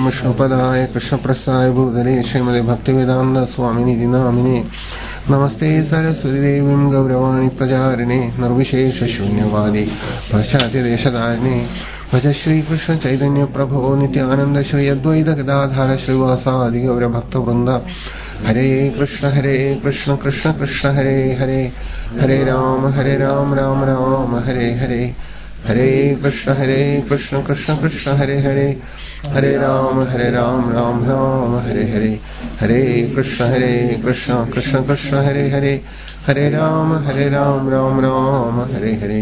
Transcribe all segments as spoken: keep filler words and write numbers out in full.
विष्णुपदाय कृष्णप्रसाय भूतले श्रीमते भक्तिवेदांत स्वामिनि नामिने नमस्ते सरस्वतीदेवीं गौरवाणी प्रचारिणे निर्विशेष शून्यवादी पाश्चात्य देशधारिणे भज श्री कृष्ण चैतन्य प्रभो नित्यानंद श्री अद्वैत गदाधर श्रीवासादि गौर भक्त वृंद हरे कृष्ण हरे कृष्ण कृष्ण कृष्ण हरे हरे हरे राम हरे राम राम राम हरे हरे हरे कृष्ण हरे कृष्ण कृष्ण कृष्ण हरे हरे हरे राम हरे राम राम राम हरे हरे हरे कृष्ण हरे कृष्ण कृष्ण कृष्ण हरे हरे हरे राम हरे राम राम राम हरे हरे.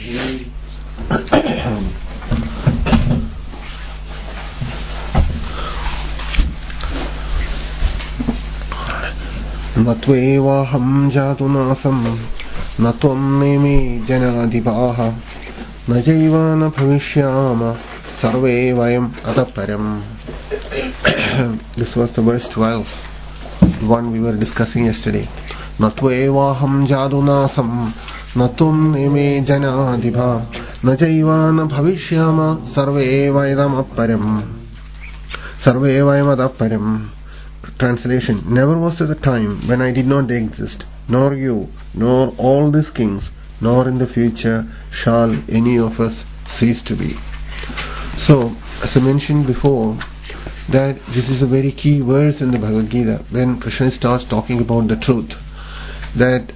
न त्वेवाहं जातुनासं न त्वं नेमे जनाधिपाः न चैव न भविष्यामः सर्वे वयम् अतः परम्. This was the verse twelve, the one we were discussing yesterday. न त्वेवाहं जातुनासं न त्वं नेमे जनाधिपाः न चैव न भविष्यामः सर्वे वयम् अतः परम्. सर्वे वयम् अतः परम्. Translation: Never was there a time when I did not exist, nor you, nor all these kings, nor in the future shall any of us cease to be. So, as I mentioned before, that this is a very key verse in the Bhagavad Gita when Krishna starts talking about the truth. That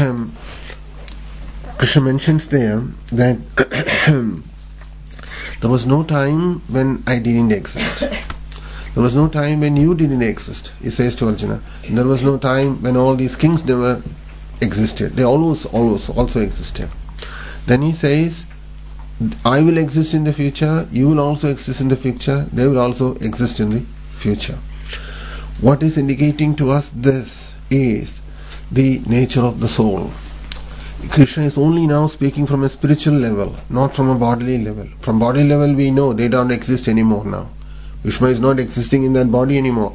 Krishna mentions there that there was no time when I didn't exist. There was no time when you didn't exist, he says to Arjuna. And there was no time when all these kings never existed. They always, always also existed. Then he says, I will exist in the future, you will also exist in the future, they will also exist in the future. What is indicating to us this is the nature of the soul. Krishna is only now speaking from a spiritual level, not from a bodily level. From bodily level we know they don't exist anymore now. Bhishma is not existing in that body anymore.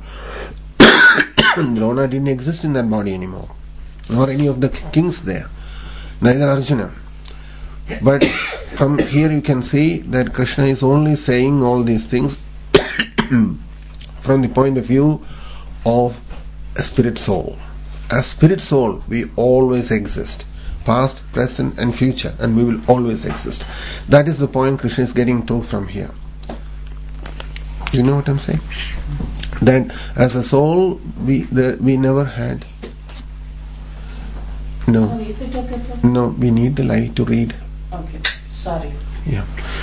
Drona didn't exist in that body anymore. Nor any of the kings there. Neither Arjuna. But from here you can see that Krishna is only saying all these things from the point of view of a spirit soul. As spirit soul, we always exist. Past, present and future. And we will always exist. That is the point Krishna is getting through from here. You know what I'm saying? That as a soul, we the, we never had. No. No, we need the light to read. Okay, sorry. Yeah.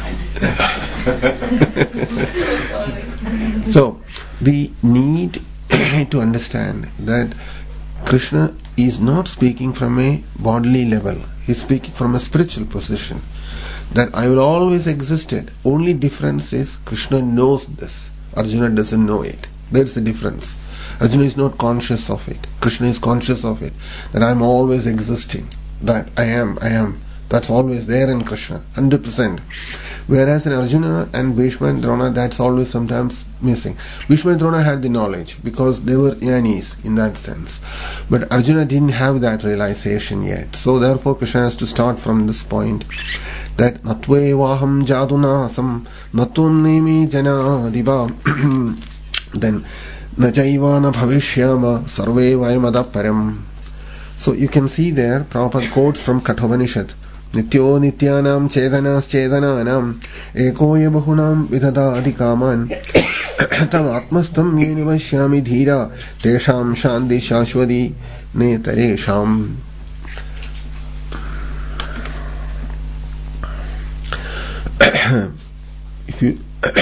So, we need to understand that Krishna is not speaking from a bodily level. He is speaking from a spiritual position. That I will always existed. Only difference is Krishna knows this. Arjuna doesn't know it. That's the difference. Arjuna is not conscious of it. Krishna is conscious of it. That I am always existing. That I am, I am. That's always there in Krishna. one hundred percent. Whereas in Arjuna and Bhishma and Drona, that's always sometimes missing. Bhishma and Drona had the knowledge because they were jnanis in that sense. But Arjuna didn't have that realization yet. So therefore Krishna has to start from this point. That natve vaham jadunasam natunimi jana diva then najaiva na bhavishyama sarve vayamada param. So you can see there Prabhupada quotes from Kathopanishad. Nityo nityanam chedanas chedananam ekoya bahunam vidhada adhikaman tam atmastam yenivashyami dhira tesham shanti shashwadi netaresham. If you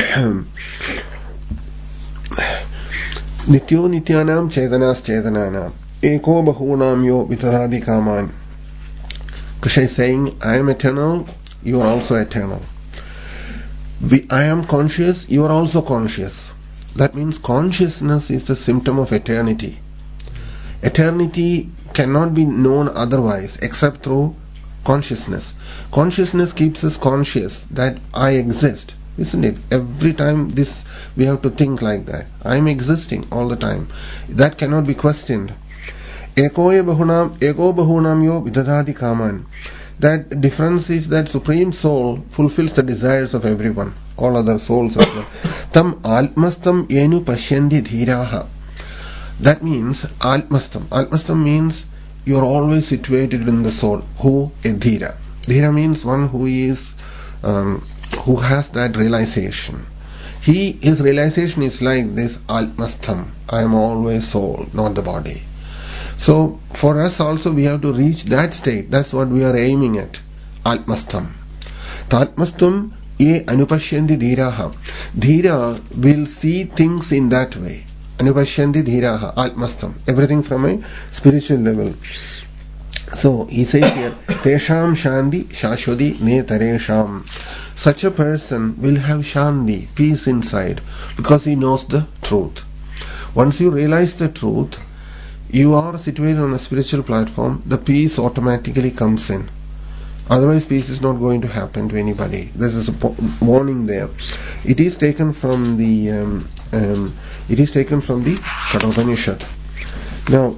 Nityo nityanam chedanas chedananam eko bahunam yo vitadadi kaman. Krishna is saying, I am eternal, you are also eternal. We, I am conscious, you are also conscious. That means consciousness is the symptom of eternity. Eternity cannot be known otherwise except through consciousness. Consciousness keeps us conscious that I exist, isn't it? Every time this we have to think like that. I am existing all the time. That cannot be questioned. Eko bahunam ego bahunam yo vidadadi kaman. That difference is that Supreme Soul fulfills the desires of everyone. all other souls as well. Tam Atmastam Yenu Pashyanti Dhiraha. That means Atmastam. Atmastam means you are always situated in the soul. Who? A Dhira. Dhira means one who is um, who has that realization. He, his realization is like this, Atmastam. I am always soul, not the body. So for us also we have to reach that state. That's what we are aiming at. Atmastam. Tatmastam ye anupashyanti dhiraha. Dhira will see things in that way. Anupashyanti dhiraha. Atmastam. Everything from a spiritual level. So he says here, Tesham Shanti Shashwati Ne Taresham. Such a person will have Shanti, peace inside, because he knows the truth. Once you realize the truth, you are situated on a spiritual platform, the peace automatically comes in. Otherwise, peace is not going to happen to anybody. This is a po- warning there. It is taken from the um, um, it is taken from the Kathopanishad. Now,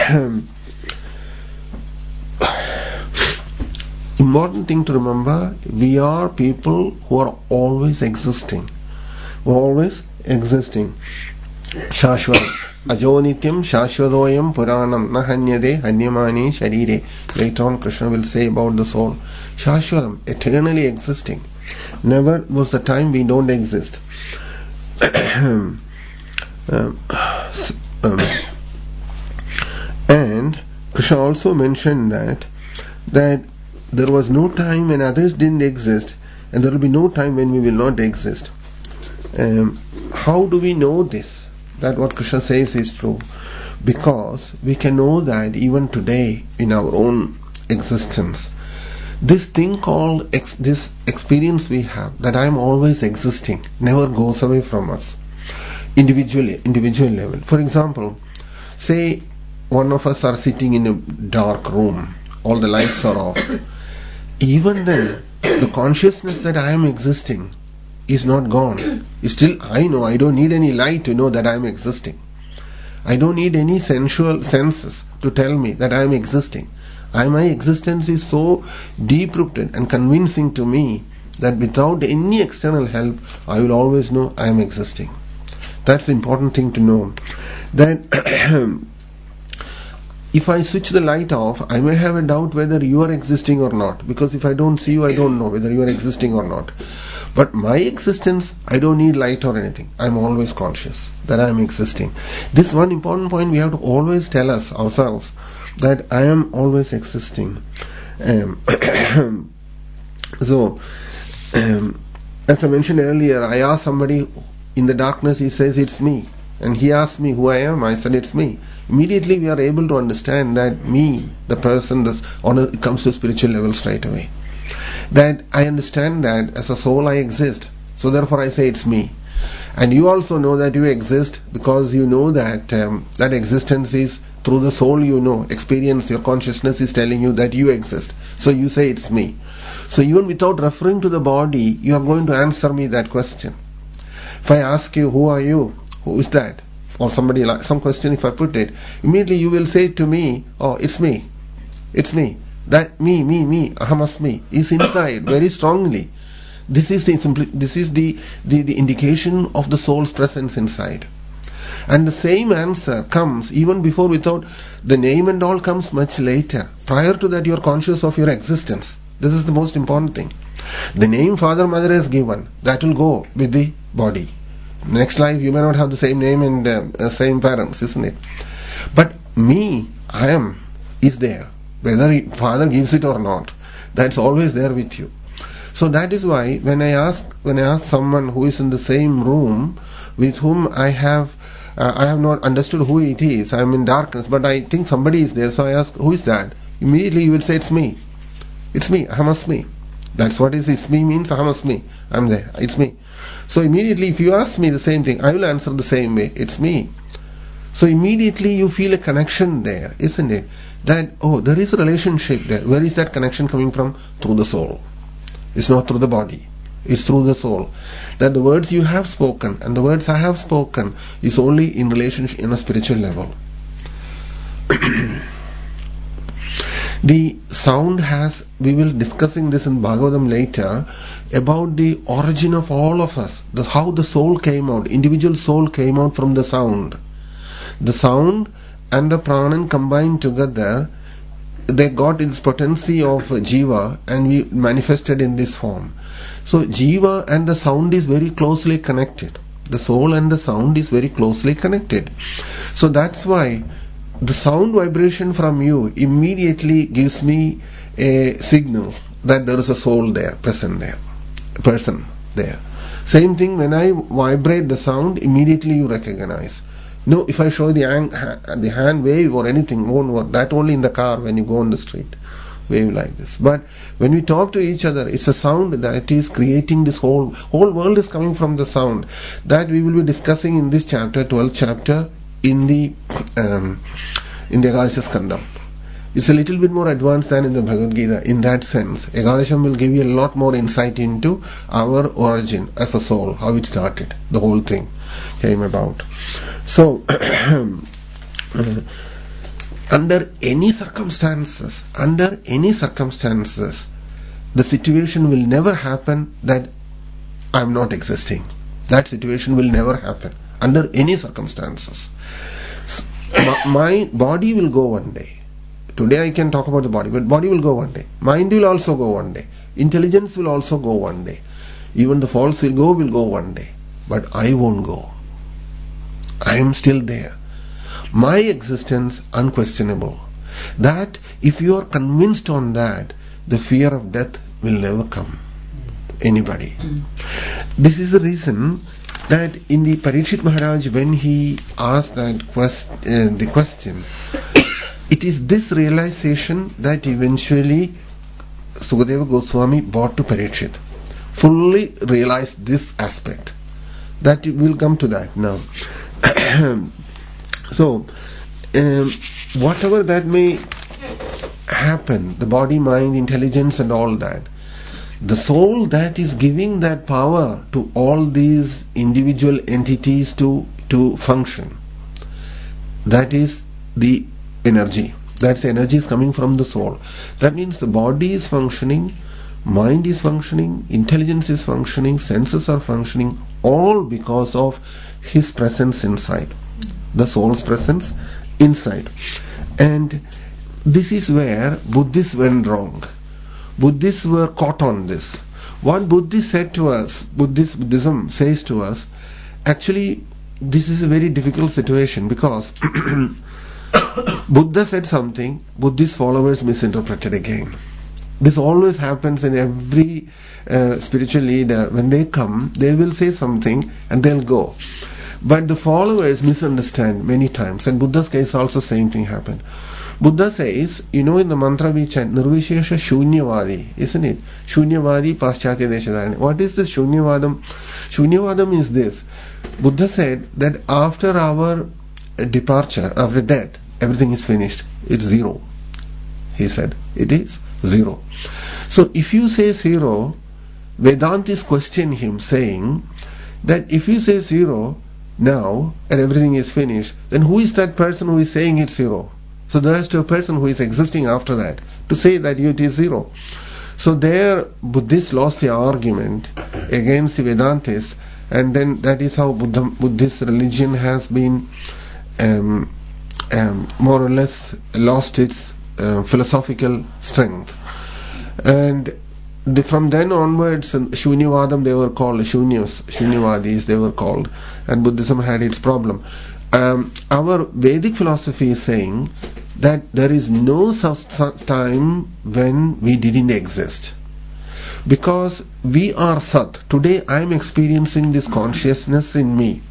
important thing to remember, we are people who are always existing. We are always existing. Shashwat. Ajonityam Shashwadoyam Puranam Nahanyade Hanyamani Sharire. Later on Krishna will say about the soul. Shashwatam, eternally existing. Never was the time we don't exist. um, um, and Krishna also mentioned that that there was no time when others didn't exist, and there will be no time when we will not exist. Um, how do we know this? That what Krishna says is true. Because we can know that even today in our own existence, this thing called ex- this experience we have, that I am always existing, never goes away from us. Individually, individual level. For example, say one of us are sitting in a dark room, all the lights are off. Even then, the consciousness that I am existing is not gone. Still, I know, I don't need any light to know that I am existing. I don't need any sensual senses to tell me that I am existing. I, my existence is so deep-rooted and convincing to me that without any external help, I will always know I am existing. That's the important thing to know. That if I switch the light off, I may have a doubt whether you are existing or not. Because if I don't see you, I don't know whether you are existing or not. But my existence, I don't need light or anything. I am always conscious that I am existing. This one important point we have to always tell us ourselves, that I am always existing. Um, so, um, as I mentioned earlier, I asked somebody in the darkness, he says it's me. And he asked me who I am, I said it's me. Immediately we are able to understand that me, the person, this, on a, it comes to spiritual level straight away. That I understand that as a soul I exist, so therefore I say it's me. And you also know that you exist because you know that um, that existence is through the soul, you know, experience, your consciousness is telling you that you exist. So you say it's me. So even without referring to the body, you are going to answer me that question. If I ask you, who are you? Who is that? Or somebody like some question, if I put it, immediately you will say to me, oh, it's me. It's me. That me, me, me, ahamasmi is inside very strongly. This is the simpli- this is the, the, the indication of the soul's presence inside. And the same answer comes even before, without the name and all comes much later. Prior to that, you are conscious of your existence. This is the most important thing. The name father, mother is given. That will go with the body. Next life, you may not have the same name and uh, same parents, isn't it? But me, I am, is there. Whether father gives it or not, that's always there with you. So that is why when I ask when I ask someone who is in the same room with whom I have uh, I have not understood who it is, I am in darkness, but I think somebody is there, so I ask, who is that? Immediately you will say, it's me. It's me, ahamasmi. That's what is it's me means, ahamasmi. I'm there, it's me. So immediately if you ask me the same thing, I will answer the same way, it's me. So immediately you feel a connection there, isn't it? That, oh, there is a relationship there. Where is that connection coming from? Through the soul. It's not through the body. It's through the soul. That the words you have spoken and the words I have spoken is only in relationship in a spiritual level. The sound has, we will discussing this in Bhagavatam later, about the origin of all of us, the, how the soul came out, individual soul came out from the sound. The sound and the pranan combined together, they got its potency of jiva and we manifested in this form. So jiva and the sound is very closely connected. The soul and the sound is very closely connected. So that's why the sound vibration from you immediately gives me a signal that there is a soul there, present there, a person there. Same thing when I vibrate the sound, immediately you recognize. No, if I show the hand, the hand wave or anything, won't work. That only in the car when you go on the street, wave like this. But when we talk to each other, it's a sound that is creating this whole whole world is coming from the sound. That we will be discussing in this chapter, twelfth chapter, in the um, in the Ekadasha Skandam. It's a little bit more advanced than in the Bhagavad Gita in that sense. Ekadasham will give you a lot more insight into our origin as a soul, how it started, the whole thing came about. So, under any circumstances, under any circumstances, the situation will never happen that I am not existing. That situation will never happen under any circumstances. My body will go one day. Today I can talk about the body, but body will go one day. Mind will also go one day. Intelligence will also go one day. Even the false will go, will go one day. But I won't go. I am still there. My existence unquestionable. That if you are convinced on that, the fear of death will never come. Anybody. Mm. This is the reason that in the Parikshit Maharaj, when he asked that quest, uh, the question, it is this realization that eventually Sukadeva Goswami brought to Parikshit. Fully realized this aspect. That will come to that now. So, um, whatever that may happen, the body, mind, intelligence and all that, the soul that is giving that power to all these individual entities to, to function, that is the energy. That's the energy is coming from the soul. That means the body is functioning, mind is functioning, intelligence is functioning, senses are functioning, all because of his presence inside, the soul's presence inside. And this is where Buddhists went wrong. Buddhists were caught on this. What Buddhists said to us, Buddhist, Buddhism says to us, actually this is a very difficult situation because Buddha said something, Buddhist followers misinterpreted again. This always happens in every uh, spiritual leader. When they come, they will say something and they'll go. But the followers misunderstand many times. And Buddha's case also same thing happened. Buddha says, you know, in the mantra we chant, Nirvishesha Shunyavadi, isn't it? Shunyavadi Paschatya Deshadarani. What is this Shunyavadam? Shunyavadam is this. Buddha said that after our departure, after death, everything is finished. It's zero. He said, it is zero. So if you say zero, Vedantis question him saying that if you say zero now and everything is finished, then who is that person who is saying it's zero? So there is to a person who is existing after that to say that it is zero. So there Buddhists lost the argument against the Vedantists, and then that is how Buddha, Buddhist religion has been um, um, more or less lost its uh, philosophical strength. And the, from then onwards, Shunyavadam they were called, Shunyas, Shunyavadis they were called, and Buddhism had its problem. Um, our Vedic philosophy is saying that there is no such time when we didn't exist. Because we are Sat. Today I am experiencing this consciousness in me.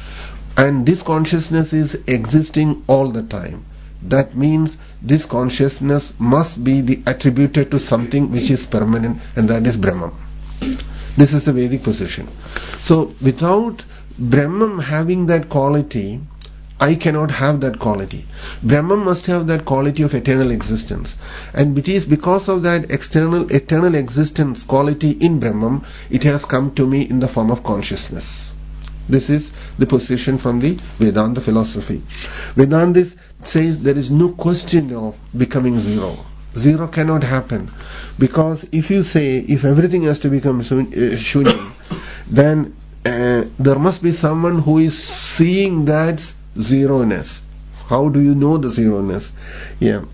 And this consciousness is existing all the time. That means this consciousness must be the attributed to something which is permanent, and that is Brahman. This is the Vedic position. So without Brahman having that quality, I cannot have that quality. Brahman must have that quality of eternal existence. And it is because of that external eternal existence quality in Brahman, it has come to me in the form of consciousness. This is the position from the Vedanta philosophy. Vedanta says there is no question of becoming zero. Zero cannot happen. Because if you say, if everything has to become shunya, then uh, there must be someone who is seeing that zeroness. How do you know the zeroness? Yeah.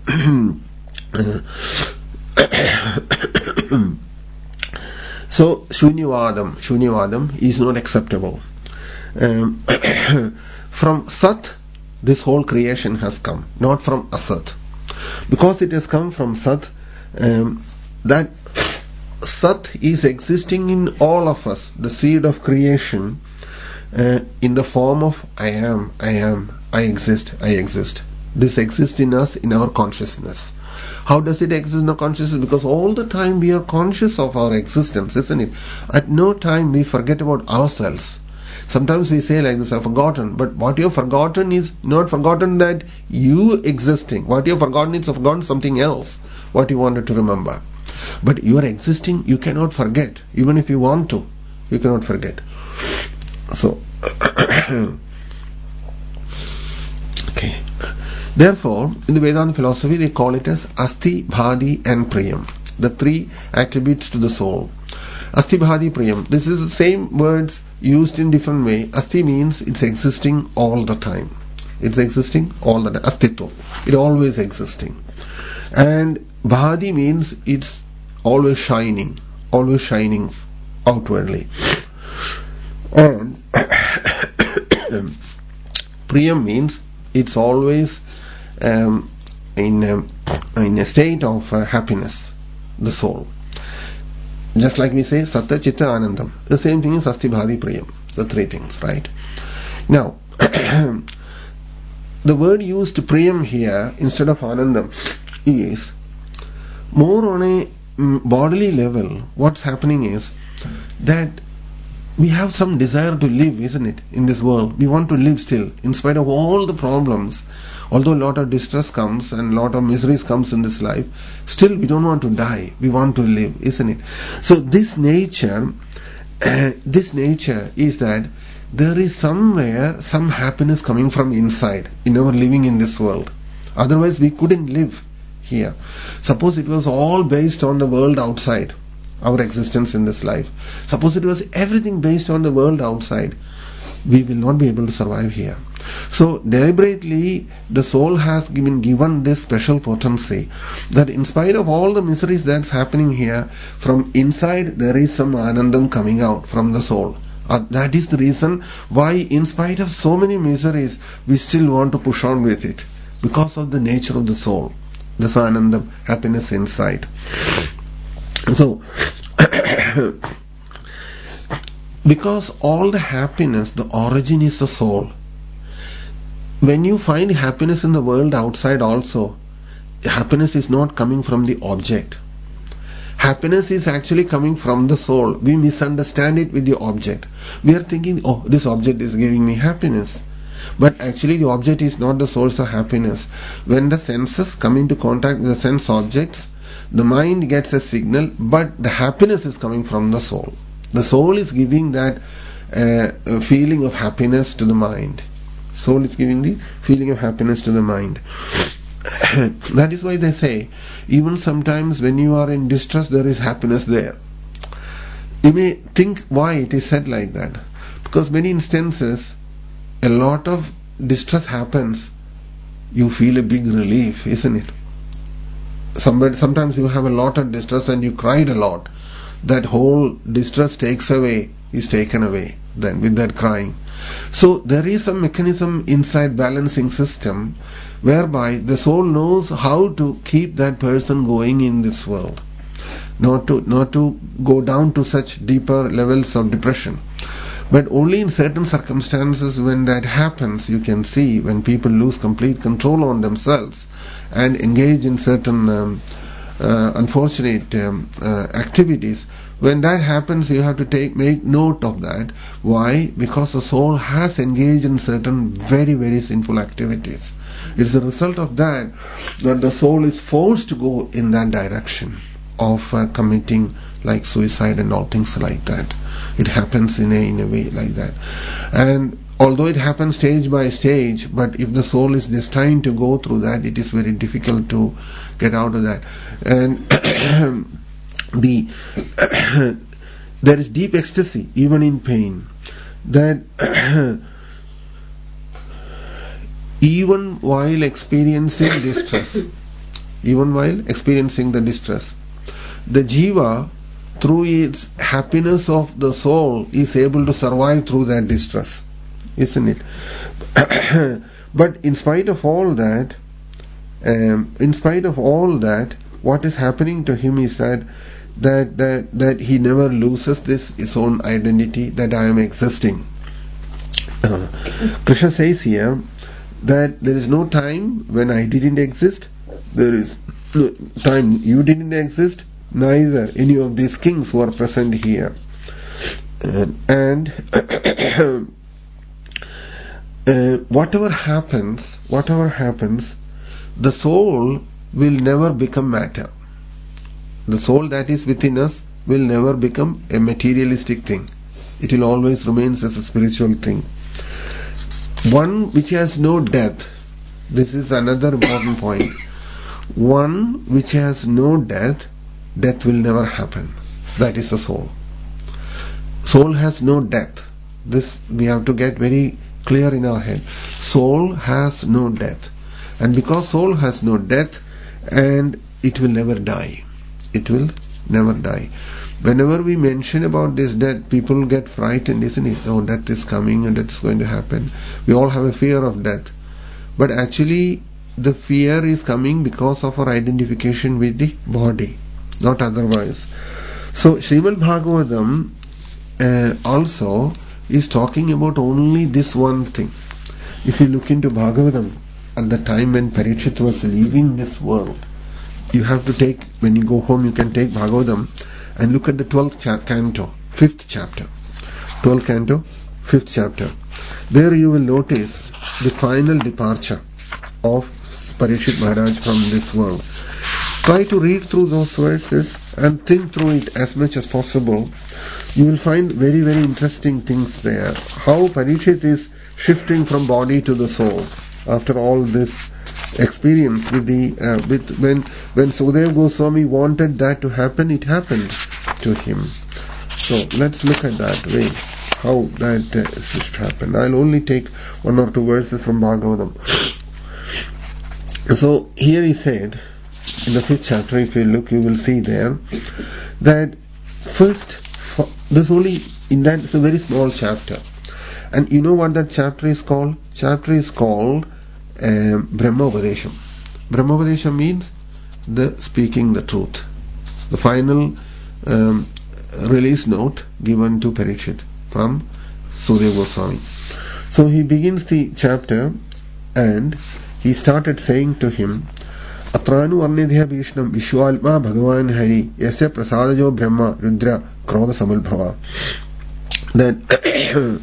So, Shunyavadam, Shunyavadam is not acceptable. Um, from Sat, this whole creation has come, not from Asat. Because it has come from Sat, um, that Sat is existing in all of us, the seed of creation, uh, in the form of I am, I am, I exist, I exist. This exists in us, in our consciousness. How does it exist in our consciousness? Because all the time we are conscious of our existence, isn't it? At no time we forget about ourselves. Sometimes we say like this, I've forgotten. But what you have forgotten is not forgotten that you existing. What you have forgotten is forgotten something else, what you wanted to remember. But you are existing, you cannot forget. Even if you want to, you cannot forget. So, okay. Therefore, in the Vedanta philosophy, they call it as Asti, Bhadi and Priyam. The three attributes to the soul. Asti, Bhadi, Priyam. This is the same words used in different way. Asti means it's existing all the time. It's existing all the time. Astito. It's always existing. And Bhadi means it's always shining. Always shining outwardly. And Priyam means it's always um, in, um, in a state of uh, happiness, the soul. Just like we say Satta, Chitta, Anandam. The same thing is Asti, Bhadi, Priyam. The three things, right? Now, the word used Priyam here instead of Anandam is more on a mm, bodily level. What's happening is that we have some desire to live, isn't it, in this world. We want to live still, in spite of all the problems. Although a lot of distress comes and a lot of miseries comes in this life, still we don't want to die. We want to live, isn't it? So this nature, uh, this nature is that there is somewhere some happiness coming from inside in our living in this world. Otherwise we couldn't live here. Suppose it was all based on the world outside, our existence in this life. Suppose it was everything based on the world outside, we will not be able to survive here. So deliberately the soul has been given this special potency that in spite of all the miseries that's happening here, from inside there is some anandam coming out from the soul. Uh, that is the reason why in spite of so many miseries we still want to push on with it, because of the nature of the soul, this anandam, happiness inside. So because all the happiness, the origin is the soul. When you find happiness in the world outside also, happiness is not coming from the object. Happiness is actually coming from the soul. We misunderstand it with the object. We are thinking, oh, this object is giving me happiness. But actually the object is not the source of happiness. When the senses come into contact with the sense objects, the mind gets a signal, but the happiness is coming from the soul. The soul is giving that uh, feeling of happiness to the mind. Soul is giving the feeling of happiness to the mind. That is why they say, even sometimes when you are in distress, there is happiness there. You may think why it is said like that. Because many instances, a lot of distress happens, you feel a big relief, isn't it? Somebody, sometimes you have a lot of distress and you cried a lot. That whole distress takes away, is taken away then with that crying. So there is a mechanism inside balancing system whereby the soul knows how to keep that person going in this world, not to not to go down to such deeper levels of depression. But only in certain circumstances when that happens, you can see when people lose complete control on themselves and engage in certain um, uh, unfortunate um, uh, activities. When that happens, you have to take make note of that. Why? Because the soul has engaged in certain very, very sinful activities. It's a result of that that the soul is forced to go in that direction of uh, committing like suicide and all things like that. It happens in a, in a way like that. And although it happens stage by stage, but if the soul is destined to go through that, it is very difficult to get out of that. And the there is deep ecstasy even in pain, that even while experiencing distress, even while experiencing the distress, the jiva, through its happiness of the soul, is able to survive through that distress, isn't it? But in spite of all that, um, in spite of all that, what is happening to him is that that that that he never loses this his own identity, that I am existing. Uh, Krishna says here that there is no time when I didn't exist, there is no time you didn't exist, neither any of these kings who are present here. Uh, and uh, whatever happens, whatever happens, the soul will never become matter. The soul that is within us will never become a materialistic thing. It will always remain as a spiritual thing. One which has no death. This is another important point. One which has no death, death will never happen. That is the soul. Soul has no death. This we have to get very clear in our head. Soul has no death. And because soul has no death, and it will never die. It will never die. Whenever we mention about this death, people get frightened, isn't it? Oh, death is coming and death is going to happen. We all have a fear of death. But actually, the fear is coming because of our identification with the body, not otherwise. So, Srimad Bhagavatam uh, also is talking about only this one thing. If you look into Bhagavatam, at the time when Parikshit was leaving this world, you have to take, when you go home, you can take Bhagavatam and look at the twelfth cha- canto, fifth chapter. twelfth canto, fifth chapter. There you will notice the final departure of Parikshit Maharaj from this world. Try to read through those verses and think through it as much as possible. You will find very, very interesting things there. How Parikshit is shifting from body to the soul after all this experience with the uh, with when when Sukadeva Goswami wanted that to happen, it happened to him. So let's look at that way, how that uh, shift happened. I'll only take one or two verses from Bhagavatam. So here he said, in the fifth chapter, if you look, you will see there that first, there's only in that it's a very small chapter, and you know what that chapter is called? Chapter is called um, Brahmopadesham. Brahmopadesham means the speaking the truth, the final um, release note given to Parikshit from Sukadeva Goswami. So he begins the chapter and he started saying to him, Atranu Arnidhya Vishnam Vishwalma Bhagavan Hari Yasya Prasadajo Brahma Rudra Krodha Samulbhava. That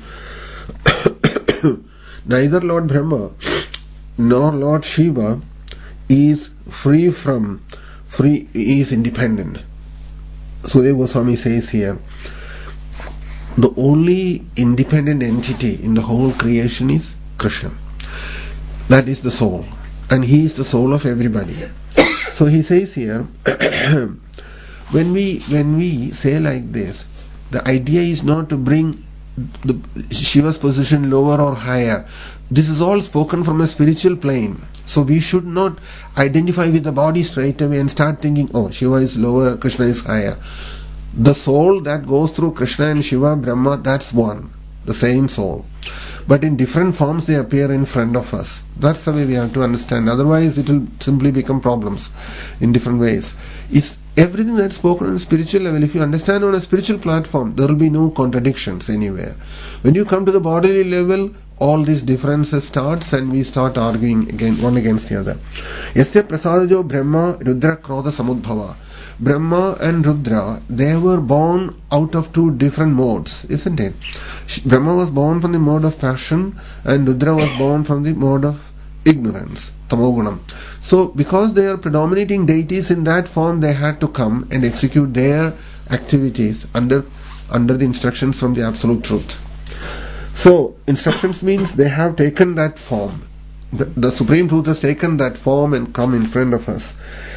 neither Lord Brahma nor Lord Shiva is free from, free is independent. Sukadeva Goswami says here, the only independent entity in the whole creation is Krishna. That is the soul. And he is the soul of everybody. So he says here, when we when we say like this, the idea is not to bring the Shiva's position lower or higher. This is all spoken from a spiritual plane. So we should not identify with the body straight away and start thinking, oh, Shiva is lower, Krishna is higher. The soul that goes through Krishna and Shiva, Brahma, that's one, the same soul. But in different forms they appear in front of us. That's the way we have to understand. Otherwise it will simply become problems in different ways. It's everything that's spoken on a spiritual level. If you understand on a spiritual platform, there will be no contradictions anywhere. When you come to the bodily level, all these differences starts and we start arguing again, one against the other. Yasya prasadajo Brahma Rudra Krodha Samudbhava. Brahma and Rudra, they were born out of two different modes, isn't it? Brahma was born from the mode of passion and Rudra was born from the mode of ignorance, tamogunam. So because they are predominating deities in that form, they had to come and execute their activities under under the instructions from the Absolute Truth. So, instructions means they have taken that form. The, the Supreme Truth has taken that form and come in front of us.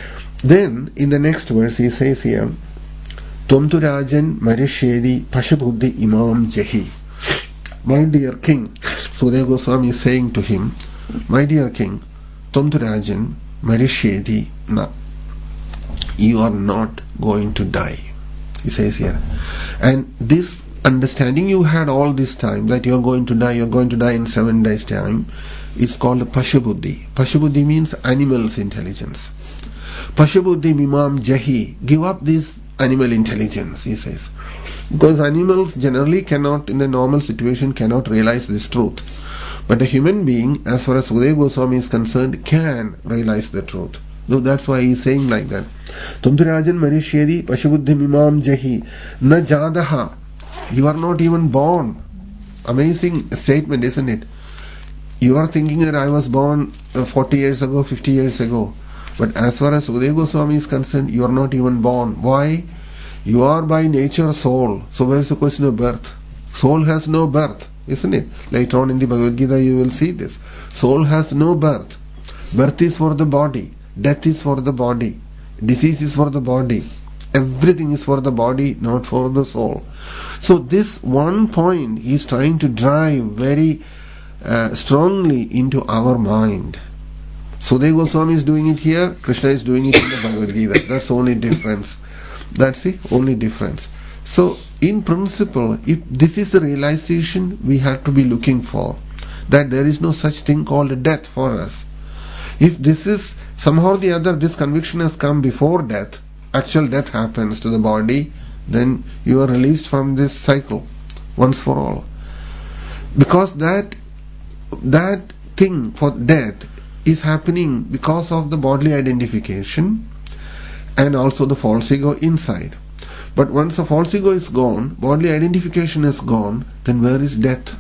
Then, in the next verse, he says here, Tvam tu rajan marishyedi pashabuddhi imam jahi. My dear king, Sukadeva Goswami is saying to him, my dear king, Tvam tu rajan marishyedi na. You are not going to die. He says here. And this understanding you had all this time, that you are going to die, you are going to die in seven days time, is called Pashabuddhi. Pashabuddhi means animal's intelligence. Pashabuddhi mimam jahi. Give up this animal intelligence, he says. Because animals generally cannot, in the normal situation, cannot realize this truth. But a human being, as far as Sukadeva Goswami is concerned, can realize the truth. So that's why he is saying like that. Tumturajan marishyedi pashabuddhi mimam jahi na jadaha. You are not even born. Amazing statement, isn't it? You are thinking that I was born forty years ago, fifty years ago. But as far as Sukadeva Goswami is concerned, you are not even born. Why? You are by nature soul. So where is the question of birth? Soul has no birth, isn't it? Later on in the Bhagavad Gita you will see this. Soul has no birth. Birth is for the body. Death is for the body. Disease is for the body. Everything is for the body, not for the soul. So this one point he is trying to drive very uh, strongly into our mind. Sukadeva Goswami is doing it here, Krishna is doing it in the Bhagavad Gita. That's the only difference. That's the only difference. So, in principle, if this is the realization we have to be looking for, that there is no such thing called a death for us. If this is, somehow or the other, this conviction has come before death, actual death happens to the body, then you are released from this cycle, once for all. Because that, that thing for death is happening because of the bodily identification and also the false ego inside. But once the false ego is gone, bodily identification is gone, then where is death?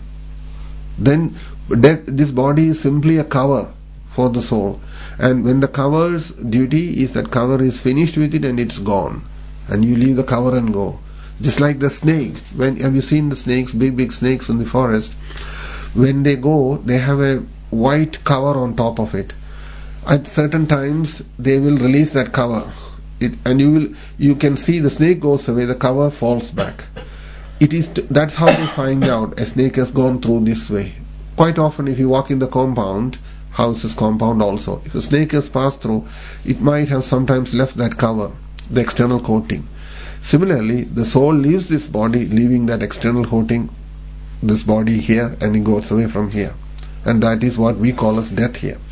Then death, this body is simply a cover for the soul. And when the cover's duty is that cover is finished with it and it's gone. And you leave the cover and go. Just like the snake. When have you seen the snakes, big big snakes in the forest? When they go, they have a white cover on top of it. At certain times they will release that cover. It, and you will you can see the snake goes away, the cover falls back. It is t- that's how they find out a snake has gone through this way. Quite often if you walk in the compound, house's compound also, if a snake has passed through, it might have sometimes left that cover, the external coating. Similarly, the soul leaves this body, leaving that external coating, this body here, and it goes away from here. And that is what we call as death here.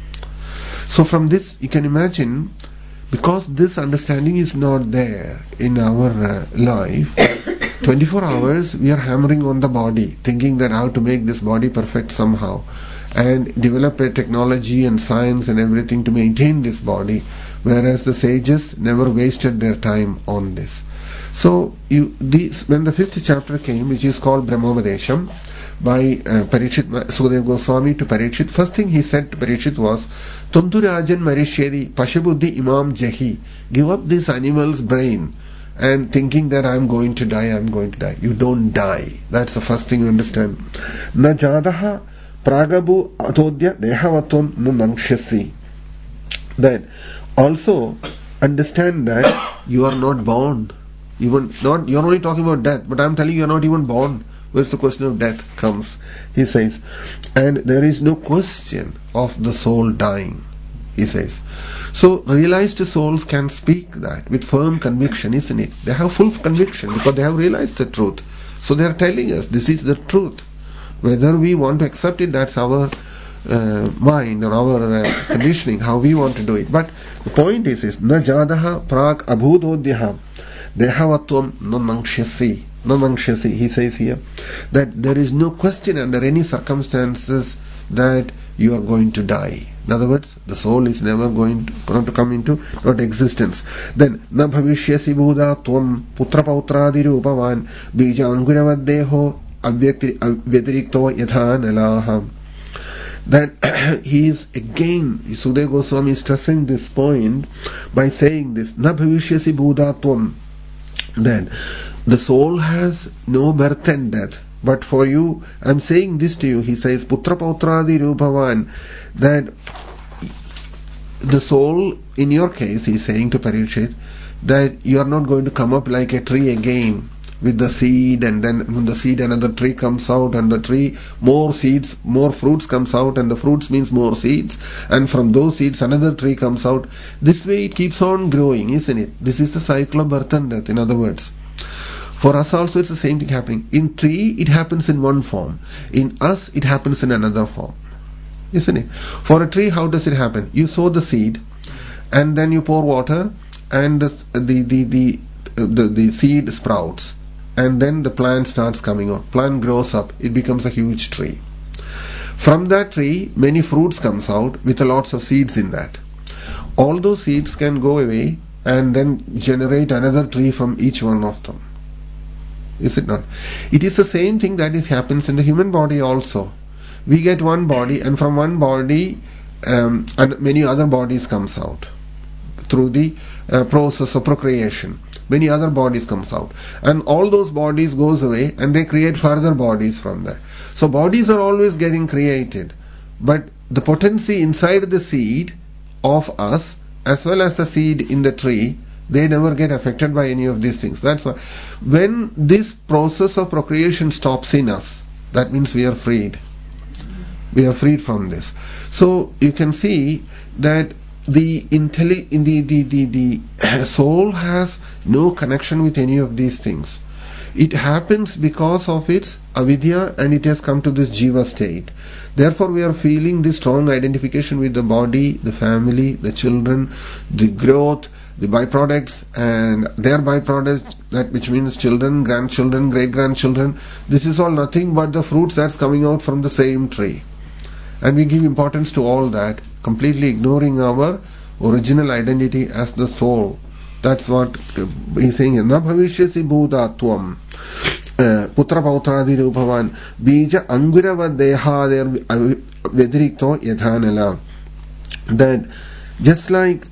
So from this you can imagine, because this understanding is not there in our uh, life, twenty-four hours we are hammering on the body, thinking that how to make this body perfect somehow, and develop a technology and science and everything to maintain this body, whereas the sages never wasted their time on this. So you, these, when the fifth chapter came, which is called Brahmopadesham, by uh, Parikshit, Sukadeva Goswami to Parikshit, first thing he said to Parikshit was, Tumtu Rajan Marishyedi Pashabuddhi Imam Jahi. Give up this animal's brain and thinking that I am going to die, I am going to die. You don't die. That's the first thing you understand. Na jadaha pragabu atodya dehavatvam nunangshasi. Then also understand that you are not born. Even not, you are only talking about death, but I am telling you, you are not even born. Where's the question of death comes? He says, and there is no question of the soul dying, he says. So realized souls can speak that with firm conviction, isn't it? They have full conviction because they have realized the truth. So they are telling us this is the truth. Whether we want to accept it, that's our uh, mind or our uh, conditioning, how we want to do it. But the point is, is na jadaha prag abhudodhyaha dehavatvam nanangshasi. Nanangshasi, he says here, that there is no question under any circumstances that you are going to die. In other words, the soul is never going to, going to come into not existence. Then, na bhavishyasi bhuda tvam putra pautradi rupavan bija anguravadeho avyaktirikto yatha nalaha. Then he is again, Sukadeva Goswami is stressing this point by saying this, na bhavishyasi bhuda tvam. Then, the soul has no birth and death. But for you, I'm saying this to you, he says, Putra Pautradi Rubhavan, that the soul, in your case, he's saying to Parikshit, that you are not going to come up like a tree again with the seed, and then from the seed another tree comes out, and the tree, more seeds, more fruits comes out, and the fruits means more seeds, and from those seeds another tree comes out. This way it keeps on growing, isn't it? This is the cycle of birth and death, in other words. For us also it's the same thing happening. In tree it happens in one form. In us it happens in another form. Isn't it? For a tree, how does it happen? You sow the seed, and then you pour water, and the the the the, the, the seed sprouts, and then the plant starts coming out. Plant grows up. It becomes a huge tree. From that tree, many fruits comes out with lots of seeds in that. All those seeds can go away and then generate another tree from each one of them. Is it not? It is the same thing that is happens in the human body also. We get one body, and from one body um, and many other bodies comes out through the uh, process of procreation. Many other bodies comes out, and all those bodies goes away, and they create further bodies from there. So bodies are always getting created, but the potency inside the seed of us, as well as the seed in the tree, they never get affected by any of these things. That's why when this process of procreation stops in us, that means we are freed. We are freed from this. So you can see that the intelli- the, the, the, the soul has no connection with any of these things. It happens because of its avidya, and it has come to this jiva state. Therefore we are feeling this strong identification with the body, the family, the children, the growth, the byproducts and their byproducts, that which means children, grandchildren, great-grandchildren. This is all nothing but the fruits that's coming out from the same tree. And we give importance to all that, completely ignoring our original identity as the soul. That's what he's saying. Na bhavishyasi bhudatvam putra pautradi ruphavan bija angurava dehader vedirikto yadhanala. That just like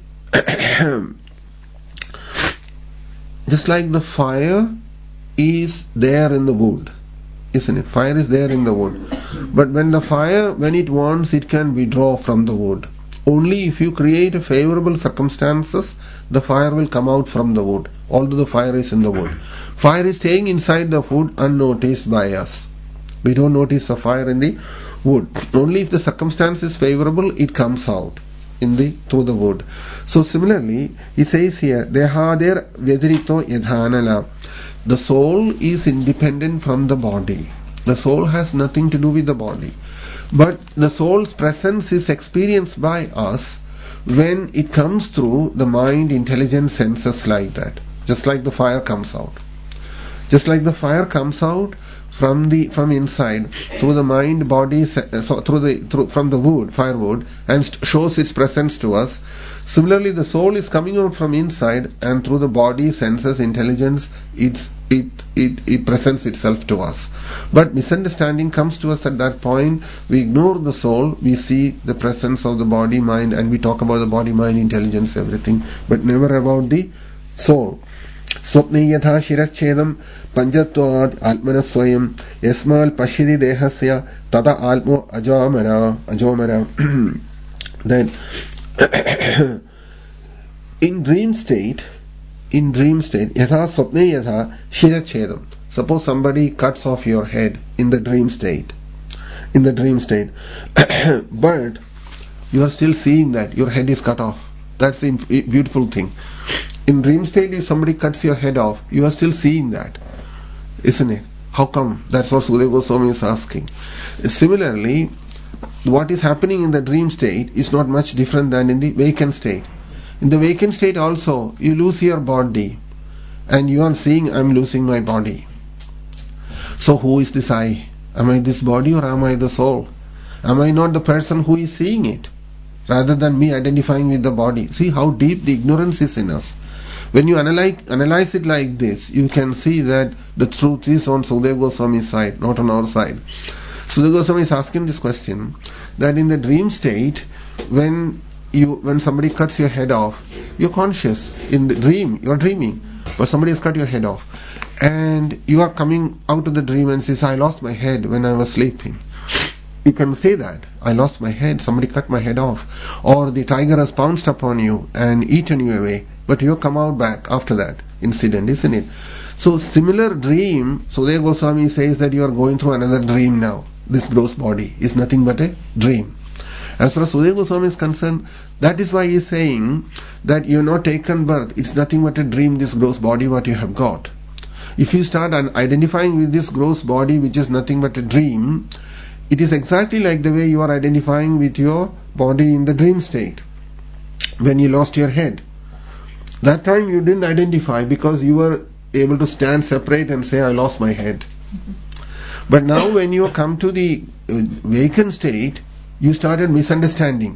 just like the fire is there in the wood, isn't it? Fire is there in the wood. But when the fire, when it wants, it can withdraw from the wood. Only if you create favorable circumstances, the fire will come out from the wood, although the fire is in the wood. Fire is staying inside the wood unnoticed by us. We don't notice the fire in the wood. Only if the circumstance is favorable, it comes out in the through the wood. So similarly, he says here, Dehader Vedirito Yadhanala. The soul is independent from the body. The soul has nothing to do with the body. But the soul's presence is experienced by us when it comes through the mind, intelligence, senses like that. Just like the fire comes out. Just like the fire comes out from the from inside through the mind, body, so through the through from the wood, firewood, and shows its presence to us. Similarly, the soul is coming out from inside, and through the body, senses, intelligence, it's, it, it, it presents itself to us. But misunderstanding comes to us at that point. We ignore the soul, we see the presence of the body, mind, and we talk about the body, mind, intelligence, everything, but never about the soul. Swapne yatha shiraschedam panjatvad atmana swayam yasmal pashidi dehasya tada almo ajamara ajamara. Then in dream state, in dream state, yatha swapne yatha shirachedam. Suppose somebody cuts off your head in the dream state, in the dream state, but you are still seeing that your head is cut off. That's the beautiful thing. In dream state, if somebody cuts your head off, you are still seeing that, isn't it? How come? That's what Sudeva Goswami is asking. Similarly, what is happening in the dream state is not much different than in the vacant state. In the vacant state also, you lose your body, and you are seeing, I'm losing my body. So who is this I? Am I this body or am I the soul? Am I not the person who is seeing it, rather than me identifying with the body? See how deep the ignorance is in us. When you analyze, analyze it like this, you can see that the truth is on Sudeva Goswami's side, not on our side. Sudeva Goswami is asking this question, that in the dream state, when you when somebody cuts your head off, you're conscious. In the dream, you're dreaming, but somebody has cut your head off. and you are coming out of the dream and says, I lost my head when I was sleeping. You can say that, I lost my head, somebody cut my head off, or the tiger has pounced upon you and eaten you away, but you come out back after that incident, isn't it? So similar dream, Sudhir Goswami says that you are going through another dream now. This gross body is nothing but a dream. As far as Sudhir Goswami is concerned, that is why he is saying that you have not taken birth. It's nothing but a dream, this gross body what you have got. If you start identifying with this gross body which is nothing but a dream, it is exactly like the way you are identifying with your body in the dream state. When you lost your head, that time you didn't identify because you were able to stand separate and say, I lost my head. But now when you come to the uh, vacant state, you started misunderstanding,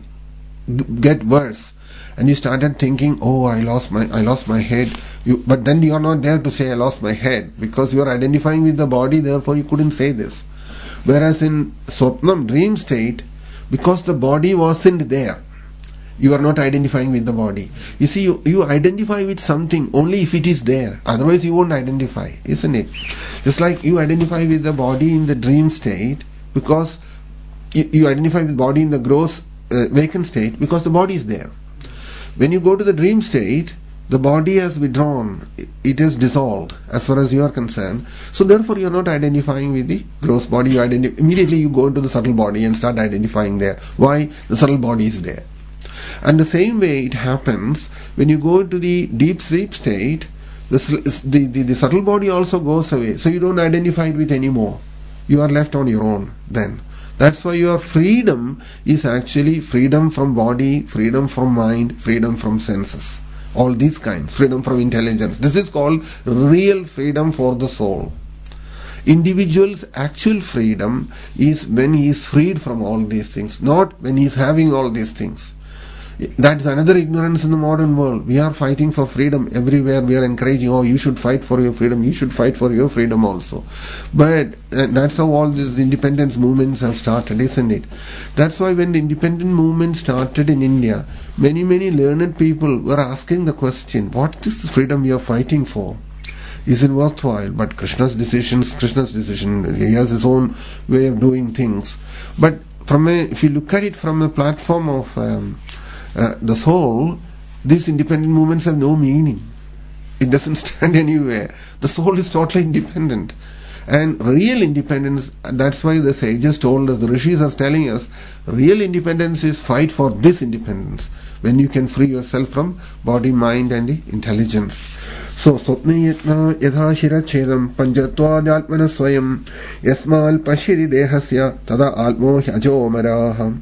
get worse, and you started thinking, oh, I lost my I lost my head. You, but then you are not there to say I lost my head because you are identifying with the body, therefore you couldn't say this. Whereas in Swapnam, dream state, because the body wasn't there, you are not identifying with the body. You see, you, you identify with something only if it is there. Otherwise you won't identify, isn't it? Just like you identify with the body in the dream state because you, you identify with the body in the gross uh, vacant state because the body is there. When you go to the dream state, the body has withdrawn, it is dissolved as far as you are concerned. So therefore you are not identifying with the gross body. You identify, immediately you go into the subtle body and start identifying there. Why? The subtle body is there. And the same way it happens when you go into the deep sleep state, the, the, the, the subtle body also goes away. So you don't identify with anymore. You are left on your own then. That's why your freedom is actually freedom from body, freedom from mind, freedom from senses. All these kinds, freedom from intelligence. This is called real freedom for the soul. Individual's actual freedom is when he is freed from all these things, not when he is having all these things. That is another ignorance in the modern world. We are fighting for freedom everywhere. We are encouraging, oh, you should fight for your freedom, you should fight for your freedom also. But uh, that's how all these independence movements have started, isn't it? That's why when the independent movement started in India, many, many learned people were asking the question, what is this freedom we are fighting for? Is it worthwhile? But Krishna's decision is Krishna's decision. He has his own way of doing things. But from a, if you look at it from a platform of um, Uh, the soul, these independent movements have no meaning. It doesn't stand anywhere. The soul is totally independent. And real independence, that's why the sages told us, the rishis are telling us, real independence is fight for this independence, when you can free yourself from body, mind and the intelligence. So, Swapnayatna yadha shirachedam panjatvadyatmana swayam yasmal pashiri dehasya tada almo hyajo maraha.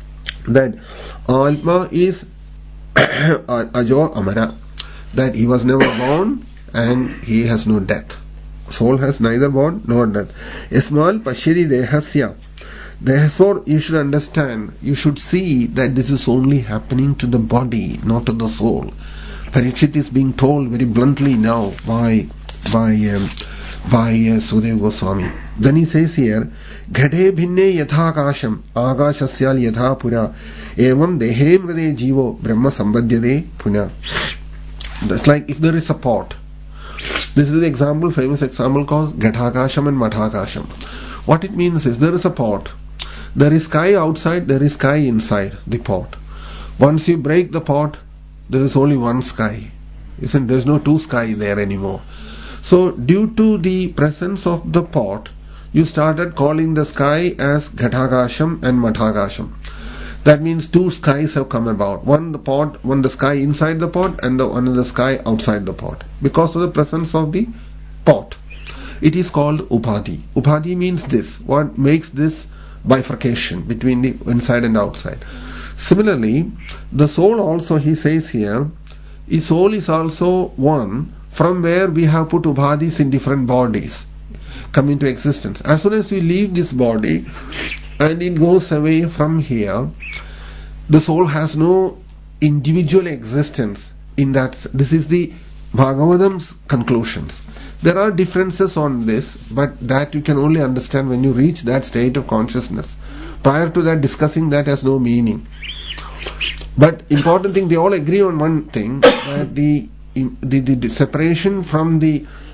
That Atma is Ajo Amara, that he was never born and he has no death. Soul has neither born nor death. Ismal Pashiri Dehasya. Therefore you should understand, you should see that this is only happening to the body, not to the soul. Parikshit is being told very bluntly now by by um, by uh, Sudhir Goswami. Then he says here, Ghade bhinne yatha akasham akashasyal yatha pura evam dehe mrade jivo brahma sambadhyade puna. That's like if there is a pot. This is the example, famous example called Ghatakasham and Mathakasham. What it means is there is a pot. There is sky outside, there is sky inside the pot. Once you break the pot, there is only one sky. Isn't there is no two sky there anymore. So due to the presence of the pot, you started calling the sky as Ghatakasham and Mathakasham. That means two skies have come about. One the pot, one the sky inside the pot, and the one the sky outside the pot. Because of the presence of the pot. It is called Upadhi. Upadhi means this. What makes this bifurcation between the inside and outside. Similarly, the soul also, he says here, the soul is also one from where we have put Upadhis in different bodies come into existence. As soon as we leave this body and it goes away from here, the soul has no individual existence in that. This is the Bhagavatam's conclusions. There are differences on this, but that you can only understand when you reach that state of consciousness. Prior to that, discussing that has no meaning. But important thing, they all agree on one thing, that the, the, the, the separation from the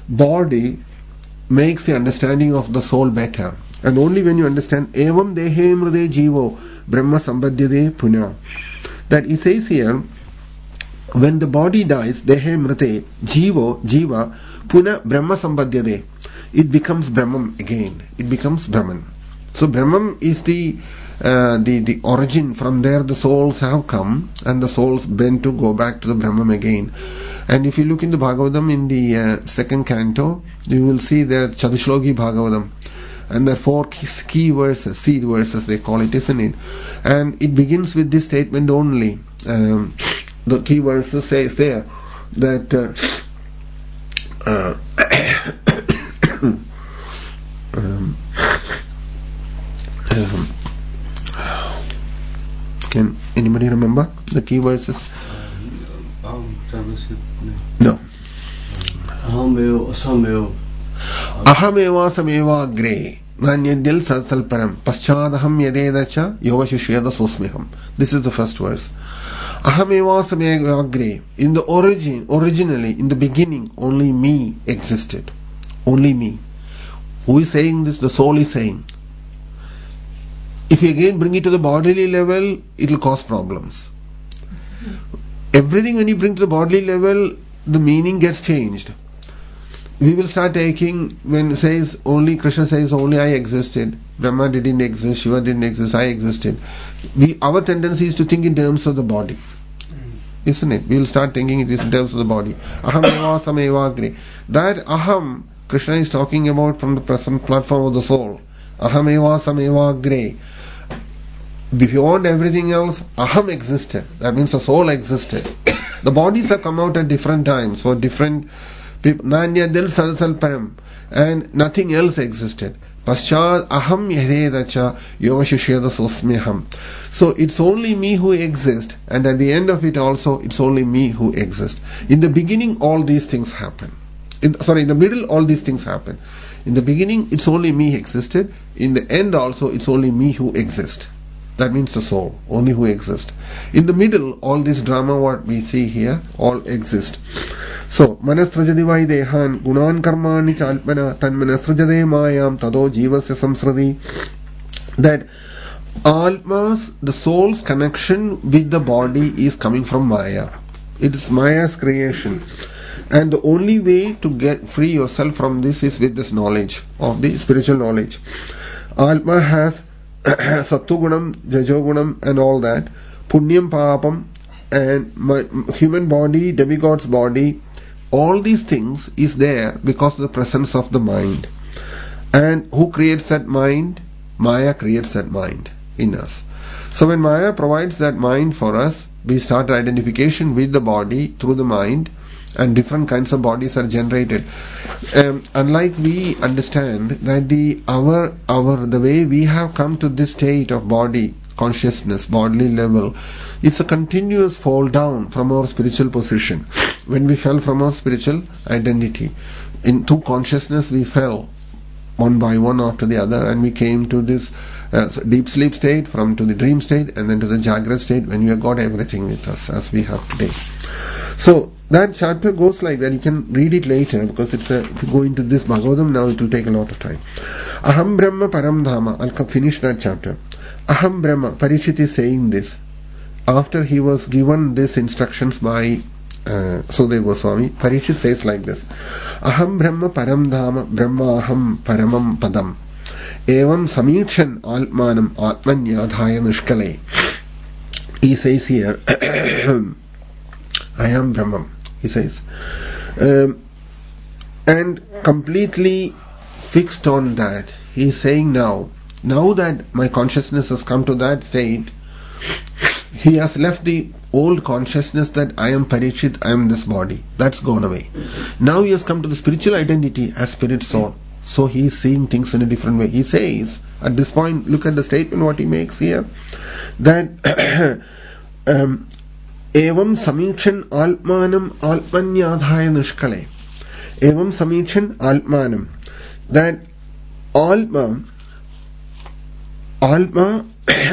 body makes the understanding of the soul better. And only when you understand evam dehe mride jivo brahma sambadhyade puna, that he says here, when the body dies, dehe mrite jivo jiva puna brahma sambadhyade, it becomes Brahman again. It becomes Brahman. So Brahman is the uh, the the origin. From there the souls have come, and the souls bend to go back to the Brahman again. And if you look in the Bhagavatam in the uh, second canto, you will see there Chatushloki Bhagavatam, and there are four key verses, seed verses they call it, isn't it? And it begins with this statement only. Um, the key verses says there that uh, uh, um, um, can anybody remember the key verses? No. Ahameva sameva agre nanyadil salparam paschadaham yadedacha yovashishyada sosmiham. This is the first verse. Ahameva sameva agre. In the origin, originally, in the beginning, only me existed. Only me. Who is saying this? The soul is saying. If you again bring it to the bodily level, it will cause problems. Everything when you bring to the bodily level, the meaning gets changed. We will start taking, when it says only, Krishna says only I existed, Brahma didn't exist, Shiva didn't exist, I existed. We, our tendency is to think in terms of the body. Isn't it? We will start thinking it is in terms of the body. Aham eva sameva agre. That aham, Krishna is talking about from the present platform of the soul. Aham eva sameva agre. Beyond everything else, aham existed. That means the soul existed. The bodies have come out at different times for different people. Nanyadil salparam, and nothing else existed. Paschad aham yadedacha yovashishyada sosmiham. So it's only me who exists, and at the end of it also, it's only me who exists. In the beginning, all these things happen. In, sorry, in the middle, all these things happen. In the beginning, it's only me existed. In the end also, it's only me who exists. That means the soul, only who exists. In the middle, all this drama what we see here, all exist. So, manasrajadivai dehan gunan karmani chalpana tan manasrajade mayam tado jivasya samsradi. That almas, the soul's connection with the body is coming from Maya. It is Maya's creation. And the only way to get free yourself from this is with this knowledge of the spiritual knowledge. Alma has Sattugunam, Jajogunam and all that, Punyam Papam, and my human body, demigod's body, all these things is there because of the presence of the mind. And who creates that mind? Maya creates that mind in us. So when Maya provides that mind for us, we start identification with the body through the mind, and different kinds of bodies are generated. Um, unlike we understand that the our our the way we have come to this state of body consciousness, bodily level, it's a continuous fall down from our spiritual position. When we fell from our spiritual identity into consciousness, we fell one by one after the other, and we came to this uh, deep sleep state, from to the dream state, and then to the Jagrat state, when we have got everything with us as we have today. So that chapter goes like that. You can read it later because it's a, if you go into this Bhagavatam now, it will take a lot of time. Aham Brahma Param Dhama. I'll finish that chapter. Aham Brahma. Parikshit is saying this after he was given these instructions by uh, Sudeva Goswami. Parikshit says like this: Aham Brahma Param Dhama Brahma Aham Paramam Padam Evam Samikshan Atmanam Atmanyadhaya Nishkale. He says here, I am Brahman, he says, um, and completely fixed on that. He is saying now, now that my consciousness has come to that state, he has left the old consciousness that I am Parikshit, I am this body. That's gone away. Now he has come to the spiritual identity as spirit soul. So he is seeing things in a different way. He says, at this point, look at the statement what he makes here, that um, Evam Samikshan Altmanam Altmanyadhaya Nishkale. Evam Samikshan Altmanam. That Altma, Altma,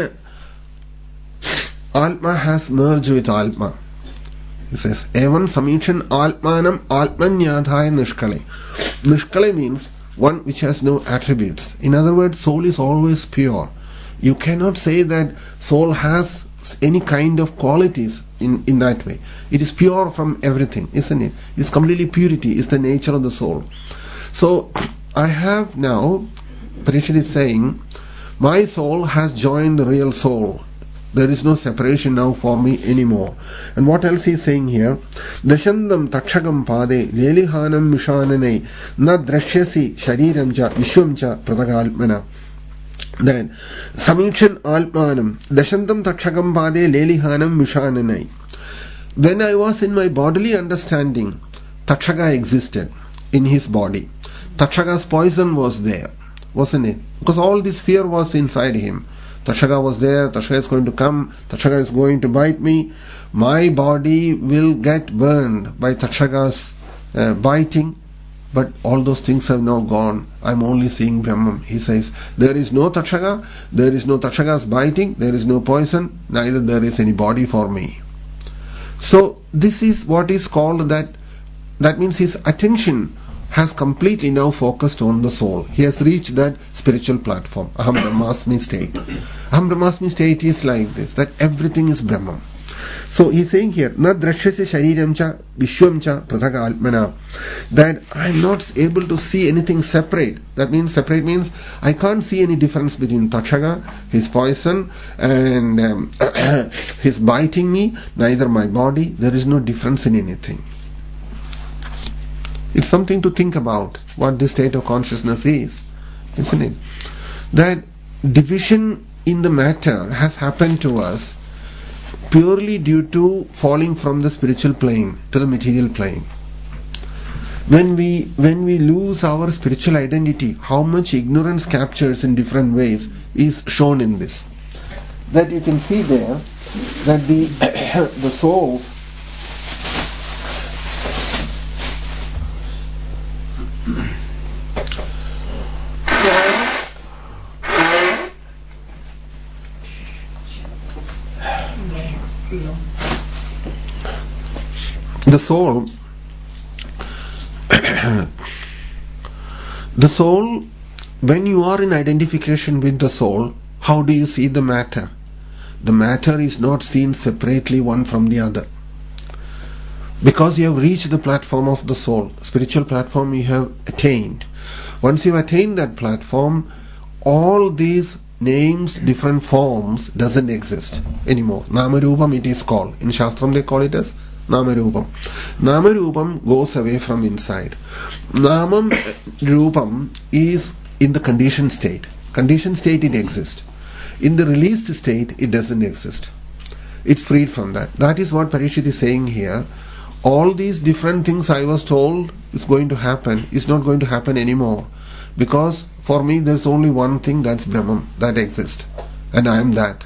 Altma has merged with Altma. He says, Evam Samikshan Altmanam Altmanyadhaya Nishkale. Nishkala means one which has no attributes. In other words, soul is always pure. You cannot say that soul has any kind of qualities in, in that way. It is pure from everything, isn't it? It's completely purity, is the nature of the soul. So, I have now, Parishad is saying, my soul has joined the real soul. There is no separation now for me anymore. And what else he is saying here? Dashandam takshagam pade lelihanam mishanane na drashyasi shariram cha vishwam cha pratagalmana. Then, Samikshan Alpanam, Dashantam Takshagam Pade Lelihanam Mishananai. When I was in my bodily understanding, Takshaga existed in his body. Takshaga's poison was there, wasn't it? Because all this fear was inside him. Takshaga was there, Takshaga is going to come, Takshaga is going to bite me. My body will get burned by Takshaga's uh, biting. But all those things have now gone. I am only seeing Brahman. He says, there is no Takshaga, there is no Takshaga's biting, there is no poison, neither there is any body for me. So this is what is called that, that means his attention has completely now focused on the soul. He has reached that spiritual platform, Aham Brahmasmi state. Aham Brahmasmi state is like this, that everything is Brahman. So he's saying here, na drashyasya shariram cha vishwam cha prataka almana, that I'm not able to see anything separate. That means separate means I can't see any difference between Takshaga, his poison, and um, his biting me, neither my body. There is no difference in anything. It's something to think about what this state of consciousness is, isn't it? That division in the matter has happened to us purely due to falling from the spiritual plane to the material plane. When we when we lose our spiritual identity, how much ignorance captures in different ways is shown in this. That you can see there that the the souls The soul, the soul, when you are in identification with the soul, how do you see the matter? The matter is not seen separately one from the other. Because you have reached the platform of the soul, spiritual platform you have attained. Once you have attained that platform, all these names, different forms doesn't exist anymore. Namarupam it is called. In Shastram they call it as Namarupam. Namarupam goes away from inside. Namam Rupam is in the conditioned state. Conditioned state it exists. In the released state it doesn't exist. It's freed from that. That is what Parishit is saying here. All these different things I was told is going to happen is not going to happen anymore. Because for me there's only one thing, that's Brahman, that exists. And I am that.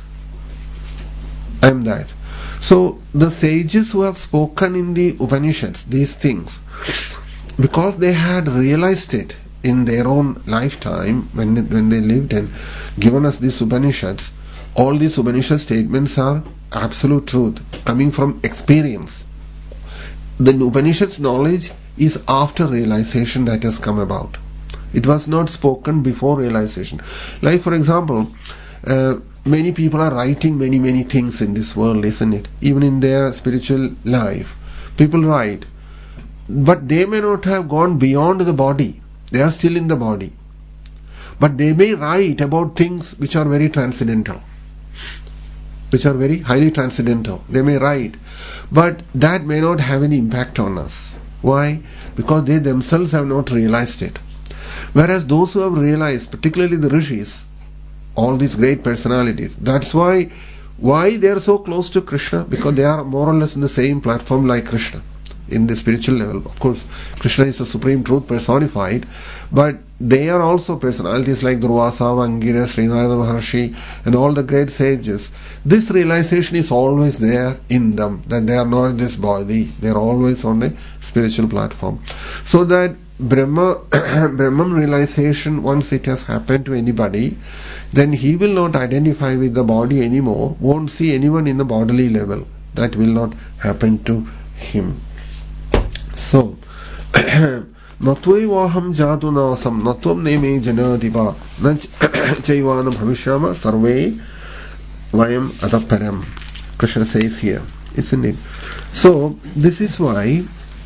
I am that. So the sages who have spoken in the Upanishads, these things, because they had realized it in their own lifetime when when they lived and given us these Upanishads, all these Upanishad statements are absolute truth, coming from experience. The Upanishad's knowledge is after realization that has come about. It was not spoken before realization. Like for example, uh, many people are writing many many things in this world, isn't it? Even in their spiritual life, people write, but they may not have gone beyond the body. They are still in the body, but they may write about things which are very transcendental, which are very highly transcendental. They may write, but that may not have any impact on us. Why? Because they themselves have not realized it. Whereas those who have realized, particularly the rishis, all these great personalities, that's why why they are so close to Krishna, because they are more or less in the same platform like Krishna in the spiritual level. Of course, Krishna is the supreme truth personified, but they are also personalities like Durvasa, Angira, Srinarada Maharshi and all the great sages. This realization is always there in them, that they are not this body, they are always on a spiritual platform. So that Brahma, Brahman realization, once it has happened to anybody, then he will not identify with the body anymore, won't see anyone in the bodily level. That will not happen to him. So, Natvevaham jatu nasam natvam neme janadiva chaivana bhavishama sarve vayam adaparam. Krishna says here, isn't it? So this is why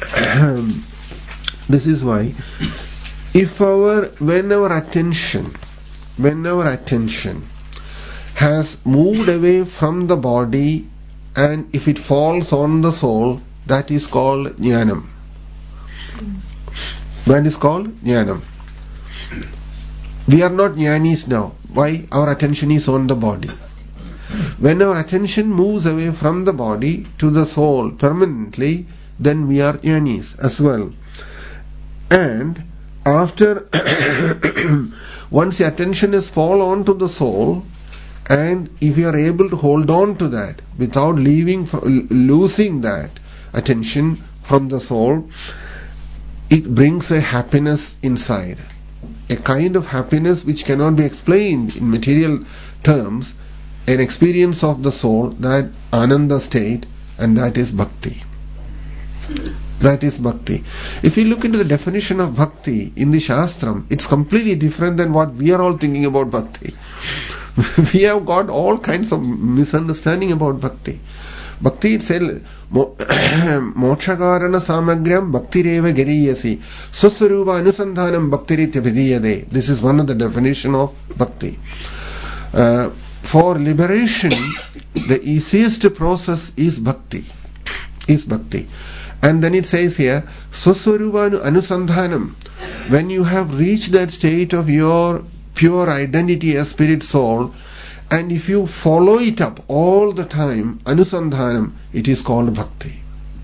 this is why if our when our attention when our attention has moved away from the body and if it falls on the soul, that is called jnanam. That is called jnanam. We are not jnanis now. Why? Our attention is on the body. When our attention moves away from the body to the soul permanently, then we are jnanis as well. And after once the attention has fallen on to the soul, and if you are able to hold on to that without leaving, losing that attention from the soul, it brings a happiness inside, a kind of happiness which cannot be explained in material terms, an experience of the soul, that ananda state, and that is bhakti. That is bhakti. If you look into the definition of bhakti in the Shastram, it's completely different than what we are all thinking about bhakti. We have got all kinds of misunderstanding about bhakti. Bhakti itself, mokshakarana samagriyam bhaktireva gariyasi susvarupa anusandhanam bhaktiritya vidiyade. This is one of the definition of bhakti. Uh, for liberation, the easiest process is bhakti. Is bhakti. And then it says here, susvarupa anusandhanam. When you have reached that state of your pure identity as spirit soul, and if you follow it up all the time, anusandhanam, it is called bhakti.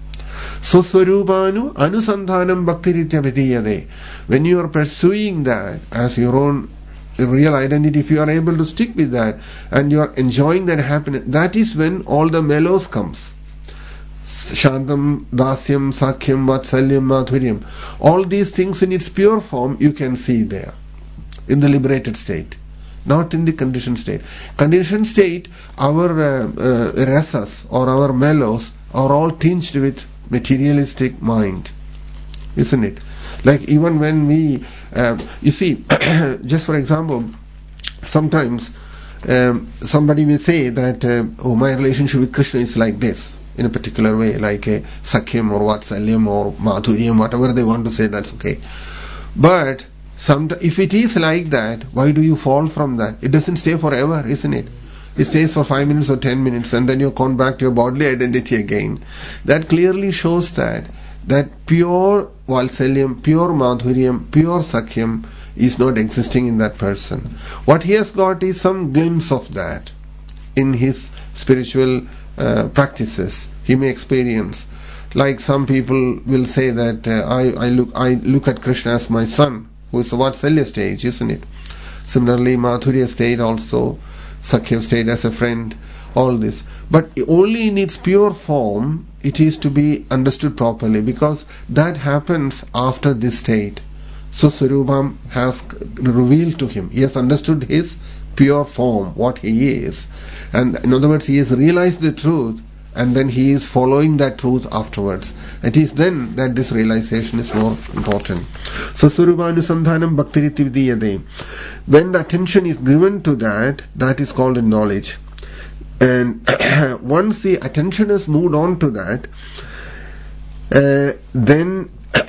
Susvarupanu anusandhanam bhaktiritya vidiyade. When you are pursuing that as your own real identity, if you are able to stick with that and you are enjoying that happiness, that is when all the mellows comes. Shantam, Dasyam, Sakhyam, Vatsalyam, Madhuryam. All these things in its pure form you can see there in the liberated state, not in the conditioned state. Conditioned state, our uh, uh, rasas or our mellows are all tinged with materialistic mind, isn't it? Like even when we, uh, you see, just for example, sometimes um, somebody will say that, uh, oh, my relationship with Krishna is like this, in a particular way, like a Sakhyam or Vatsalyam or Madhuryam, whatever they want to say, that's okay. But Sometimes, if it is like that, why do you fall from that? It doesn't stay forever, isn't it? It stays for five minutes or ten minutes and then you come back to your bodily identity again. That clearly shows that that pure Valsalyam, pure Madhuryam, pure Sakhyam is not existing in that person. What he has got is some glimpse of that in his spiritual uh, practices. He may experience. Like some people will say that uh, I, I look I look at Krishna as my son, who is the Vatsalya stage, isn't it? Similarly, Madhurya state also, Sakhyam state as a friend, all this. But only in its pure form it is to be understood properly, because that happens after this state. So Swarupam has revealed to him. He has understood his pure form, what he is. And in other words, he has realized the truth, and then he is following that truth afterwards. It is then that this realization is more important. So Swarupanusandhanam bhaktiriti vidiyade. When the attention is given to that, that is called a knowledge. And once the attention has moved on to that, uh, then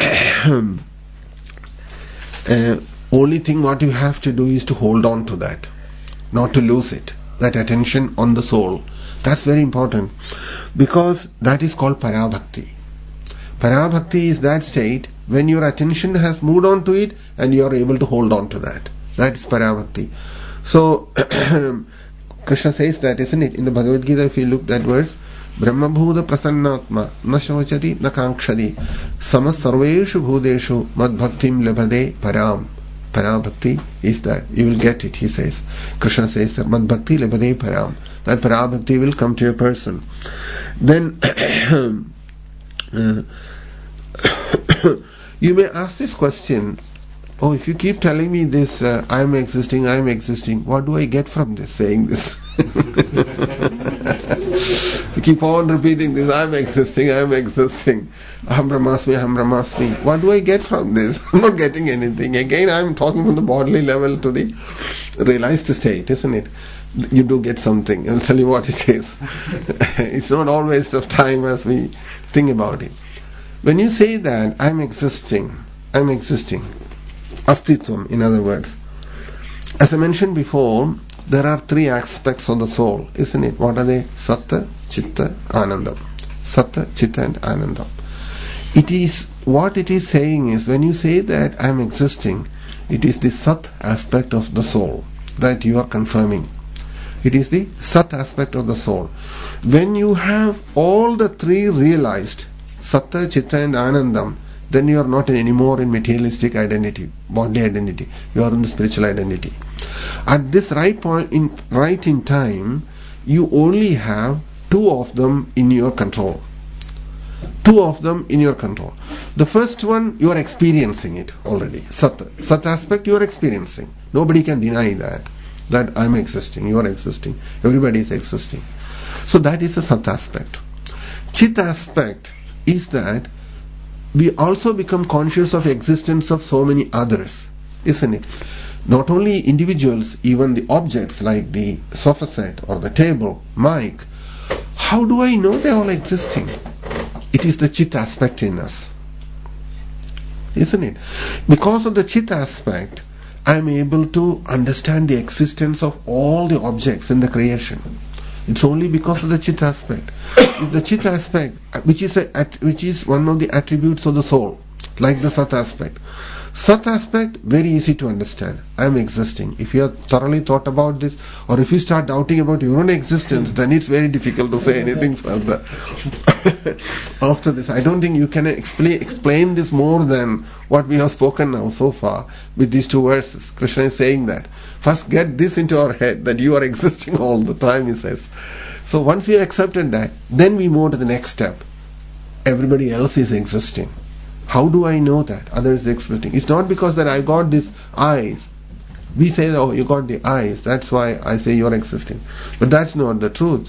uh, only thing what you have to do is to hold on to that, not to lose it, that attention on the soul. That's very important, because that is called parabhakti. Parabhakti is that state when your attention has moved on to it and you are able to hold on to that. That is parabhakti. So Krishna says that, isn't it? In the Bhagavad Gita, if you look that verse, Brahma bhuda prasannatma na shochati na kankshadi samas sarveshu bhudeshu mad bhaktim labhade param. Parabhakti is that. You will get it, he says. Krishna says that mad bhakti labhade param. That parabhakti will come to a person. Then uh, you may ask this question, oh, if you keep telling me this, uh, I am existing, I am existing, what do I get from this, saying this? keep on repeating this, I am existing, I am existing. Aham Brahmasmi, Aham Brahmasmi. What do I get from this? I'm not getting anything. Again, I'm talking from the bodily level to the realized state, isn't it? You do get something. I'll tell you what it is. It's not all waste of time as we think about it. When you say that, I'm existing, I'm existing, Astitvam, in other words. As I mentioned before, there are three aspects of the soul, isn't it? What are they? Satta, Chitta, Anandam. Satta, Chitta and Anandam. It is, what it is saying is, when you say that I am existing, it is the Sat aspect of the soul that you are confirming. It is the Sat aspect of the soul. When you have all the three realized, Satta, Chitta and Anandam, then you are not anymore in materialistic identity, bodily identity. You are in the spiritual identity. At this right point, in right in time, you only have two of them in your control. Two of them in your control. The first one, you are experiencing it already. Satta. Sat aspect, you are experiencing. Nobody can deny that. That I am existing, you are existing, everybody is existing. So that is the Sat aspect. Chit aspect is that we also become conscious of existence of so many others, isn't it? Not only individuals, even the objects like the sofa set or the table, mic. How do I know they are all existing? It is the Chit aspect in us, isn't it? Because of the Chit aspect, I am able to understand the existence of all the objects in the creation. It's only because of the Chit aspect. If the Chit aspect, which is a, which is one of the attributes of the soul, like the Sat aspect. Sat aspect, very easy to understand. I am existing. If you have thoroughly thought about this, or if you start doubting about your own existence, then it's very difficult to say anything further. After this, I don't think you can explain explain this more than what we have spoken now so far with these two verses. Krishna is saying that. First get this into our head, that you are existing all the time, he says. So once we have accepted that, then we move to the next step. Everybody else is existing. How do I know that others are existing? It's not because that I got these eyes. We say, oh, you got the eyes, that's why I say you're existing. But that's not the truth.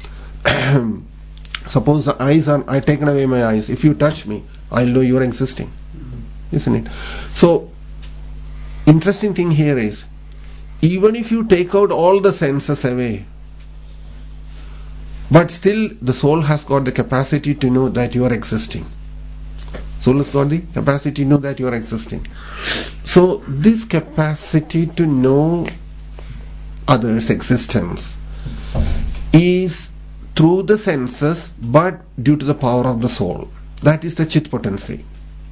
Suppose the eyes are, I taken away my eyes. If you touch me, I'll know you're existing. Isn't it? So, interesting thing here is, even if you take out all the senses away, but still the soul has got the capacity to know that you are existing. Soul has got the capacity to know that you are existing. So this capacity to know others' existence is through the senses, but due to the power of the soul. That is the Chit potency.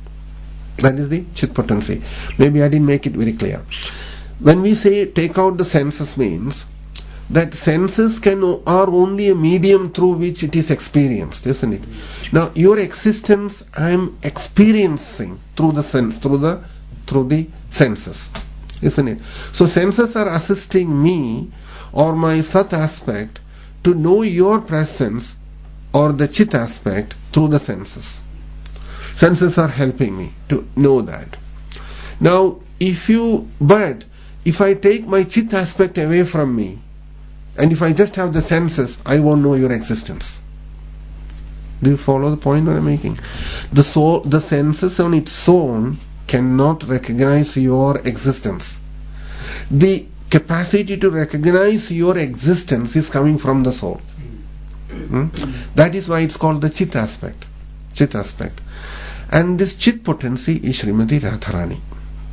That is the Chit potency. Maybe I didn't make it very clear. When we say take out the senses, means that senses can are only a medium through which it is experienced, isn't it? Now your existence I am experiencing through the sense, through the through the senses, isn't it? So senses are assisting me or my Sat aspect to know your presence or the Chit aspect through the senses. Senses are helping me to know that. Now if you but if I take my Chit aspect away from me, and if I just have the senses, I won't know your existence. Do you follow the point that I'm making? The soul, the senses on its own cannot recognize your existence. The capacity to recognize your existence is coming from the soul. Hmm? That is why it's called the Chit aspect. Chit aspect. And this Chit potency is Srimati Radharani.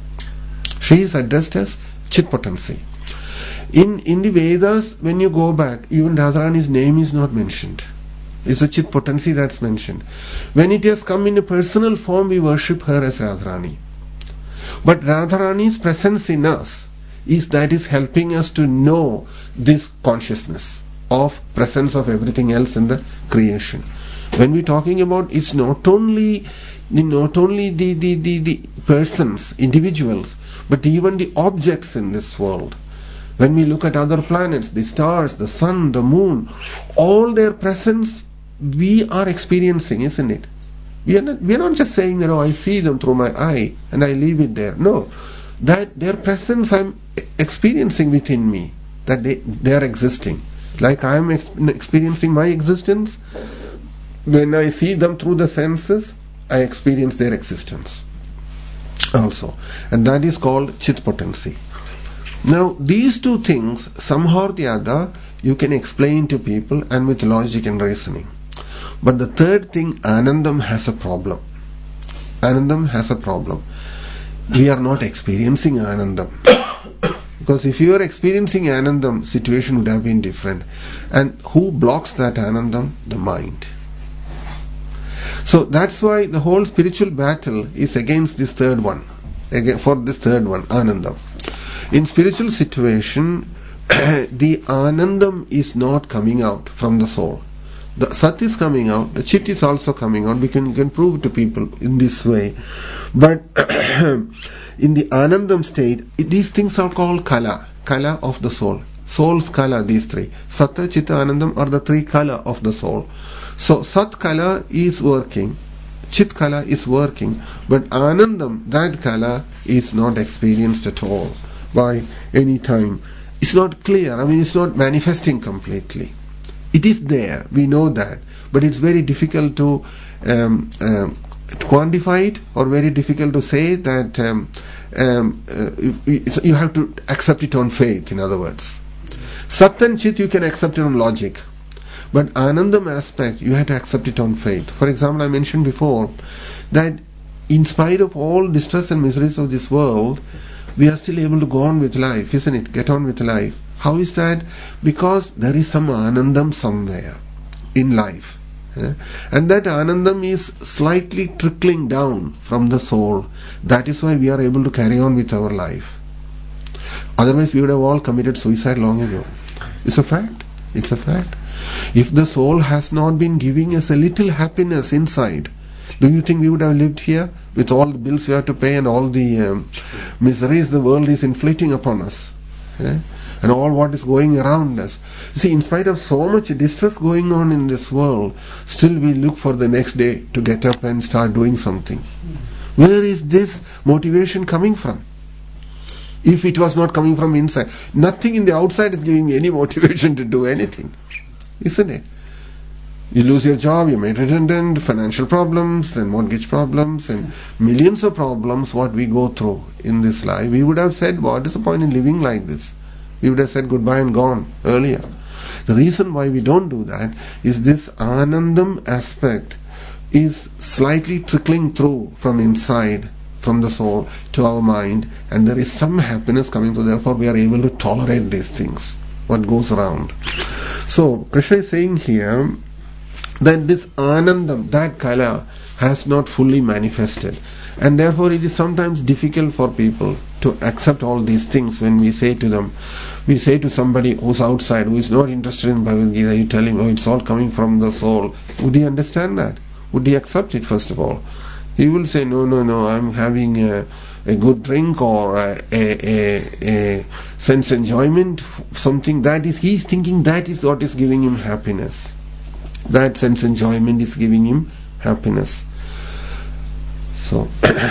She is addressed as Chit potency. In in the Vedas, when you go back, even Radharani's name is not mentioned. It's a Chit potency that's mentioned. When it has come in a personal form, we worship her as Radharani. But Radharani's presence in us is that is helping us to know this consciousness of presence of everything else in the creation. When we're talking about, it's not only not only the, the, the, the persons, individuals, but even the objects in this world. When we look at other planets, the stars, the sun, the moon, all their presence we are experiencing, isn't it? We are not, we are not just saying, you know, I see them through my eye and I leave it there. No, that their presence I'm experiencing within me, that they, they are existing. Like I am ex- experiencing my existence, when I see them through the senses, I experience their existence also. And that is called chit potency. Now, these two things, somehow or the other, you can explain to people and with logic and reasoning. But the third thing, Anandam, has a problem. Anandam has a problem. We are not experiencing Anandam. Because if you are experiencing Anandam, situation would have been different. And who blocks that Anandam? The mind. So that's why the whole spiritual battle is against this third one. Again, for this third one, Anandam. In spiritual situation, the Anandam is not coming out from the soul. The Sat is coming out, the Chit is also coming out. We can, can prove to people in this way. But in the Anandam state, these things are called Kala, Kala of the soul. Soul's Kala, these three. Satta, Chitta, Anandam are the three Kala of the soul. So Sat Kala is working, Chit Kala is working, but Anandam, that Kala, is not experienced at all by any time. It's not clear, I mean it's not manifesting completely. It is there, we know that, but it's very difficult to um, uh, quantify it, or very difficult to say that um, um, uh, you have to accept it on faith, in other words. Sat and Chit you can accept it on logic, but Anandam aspect you have to accept it on faith. For example, I mentioned before that in spite of all distress and miseries of this world, we are still able to go on with life, isn't it? Get on with life. How is that? Because there is some Anandam somewhere in life. Eh? And that Anandam is slightly trickling down from the soul. That is why we are able to carry on with our life. Otherwise we would have all committed suicide long ago. It's a fact. It's a fact. If the soul has not been giving us a little happiness inside, do you think we would have lived here with all the bills we have to pay and all the um, miseries the world is inflicting upon us? Eh? And all what is going around us. You see, in spite of so much distress going on in this world, still we look for the next day to get up and start doing something. Where is this motivation coming from? If it was not coming from inside, nothing in the outside is giving me any motivation to do anything, isn't it? You lose your job, you're made redundant, financial problems and mortgage problems and millions of problems what we go through in this life. We would have said, what is the point in living like this? We would have said goodbye and gone earlier. The reason why we don't do that is this Anandam aspect is slightly trickling through from inside, from the soul to our mind, and there is some happiness coming through. Therefore we are able to tolerate these things, what goes around. So Krishna is saying here that this Anandam, that Kala, has not fully manifested, and therefore it is sometimes difficult for people to accept all these things. When we say to them, we say to somebody who's outside, who is not interested in Bhagavad Gita, you tell him, oh, it's all coming from the soul. Would he understand that? Would he accept it? First of all, he will say, no, no, no, I'm having a, a good drink or a, a, a, a sense enjoyment, something that is, he's thinking that is what is giving him happiness. That sense enjoyment is giving him happiness. So,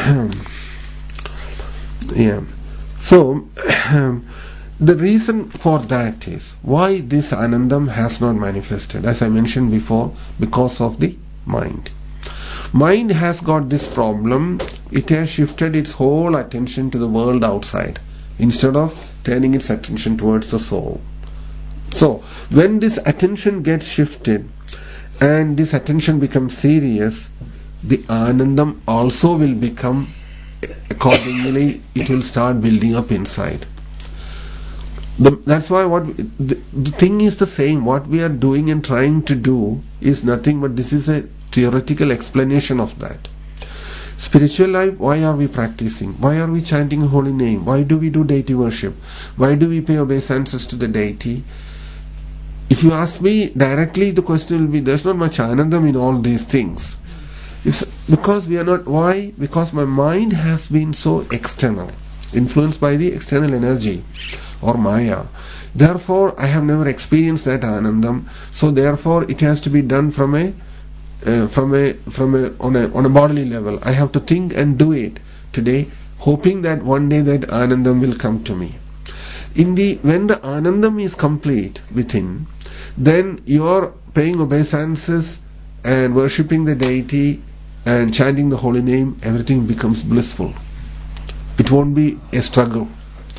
yeah. So, the reason for that is why this Anandam has not manifested, as I mentioned before, because of the mind. Mind has got this problem. It has shifted its whole attention to the world outside instead of turning its attention towards the soul. So, when this attention gets shifted and this attention becomes serious, the Anandam also will become, accordingly it will start building up inside. The, that's why what the, the thing is the same. What we are doing and trying to do is nothing but this is a theoretical explanation of that. Spiritual life, why are we practicing? Why are we chanting a holy name? Why do we do deity worship? Why do we pay obeisances to the deity? If you ask me directly, the question will be, there's not much Anandam in all these things. It's because we are not. Why? Because my mind has been so external, influenced by the external energy or Maya. Therefore, I have never experienced that Anandam. So therefore, it has to be done from a, uh, from a, from a, on a, on a bodily level. I have to think and do it today, hoping that one day that Anandam will come to me. In the when the Anandam is complete within, then you are paying obeisances and worshipping the deity and chanting the holy name, everything becomes blissful. It won't be a struggle.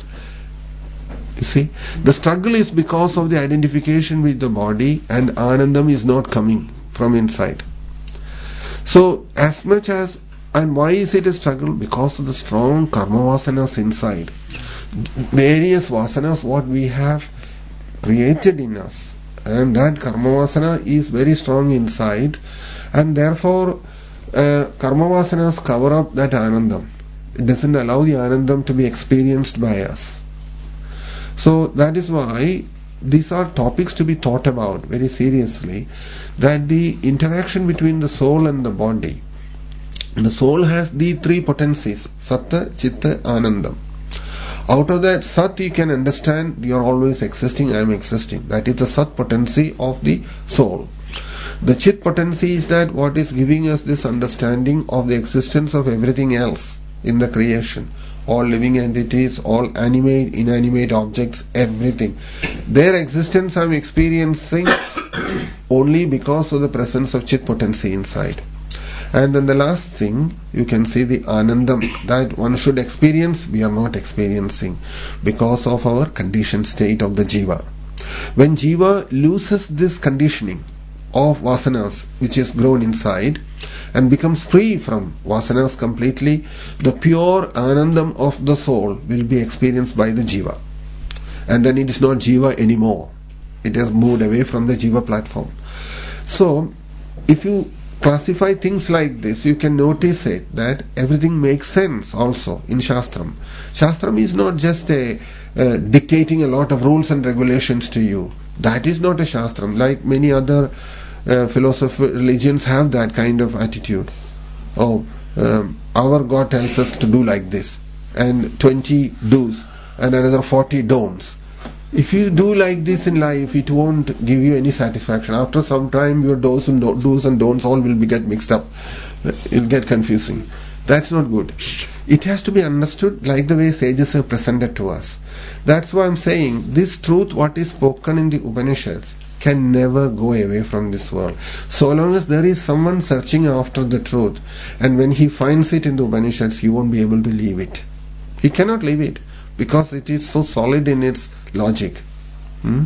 You see, the struggle is because of the identification with the body, and anandam is not coming from inside. So, as much as, and why is it a struggle? Because of the strong karma vasanas inside. Various vasanas what we have created in us, and that karma vasana is very strong inside, and therefore uh, karma vasanas cover up that anandam. It doesn't allow the anandam to be experienced by us. So that is why these are topics to be thought about very seriously, that the interaction between the soul and the body. The soul has the three potencies, Satta, Chitta, Anandam. Out of that Sat you can understand you are always existing, I am existing. That is the Sat potency of the soul. The Chit potency is that what is giving us this understanding of the existence of everything else in the creation. All living entities, all animate, inanimate objects, everything. Their existence I am experiencing only because of the presence of Chit potency inside. And then the last thing, you can see the Anandam that one should experience, we are not experiencing because of our conditioned state of the Jiva. When Jiva loses this conditioning of vasanas which is grown inside and becomes free from vasanas completely, the pure Anandam of the soul will be experienced by the Jiva. And then it is not Jiva anymore. It has moved away from the Jiva platform. So, if you classify things like this, you can notice it that everything makes sense also in Shastram. Shastram is not just a uh, dictating a lot of rules and regulations to you. That is not a Shastram. Like many other uh, philosophy religions have that kind of attitude. Oh, um, our God tells us to do like this, and twenty do's and another forty don'ts. If you do like this in life, it won't give you any satisfaction. After some time, your do's and, do- do's and don'ts all will be get mixed up. It'll get confusing. That's not good. It has to be understood like the way sages have presented to us. That's why I'm saying this truth, what is spoken in the Upanishads, can never go away from this world. So long as there is someone searching after the truth, and when he finds it in the Upanishads, he won't be able to leave it. He cannot leave it because it is so solid in its logic. Hmm?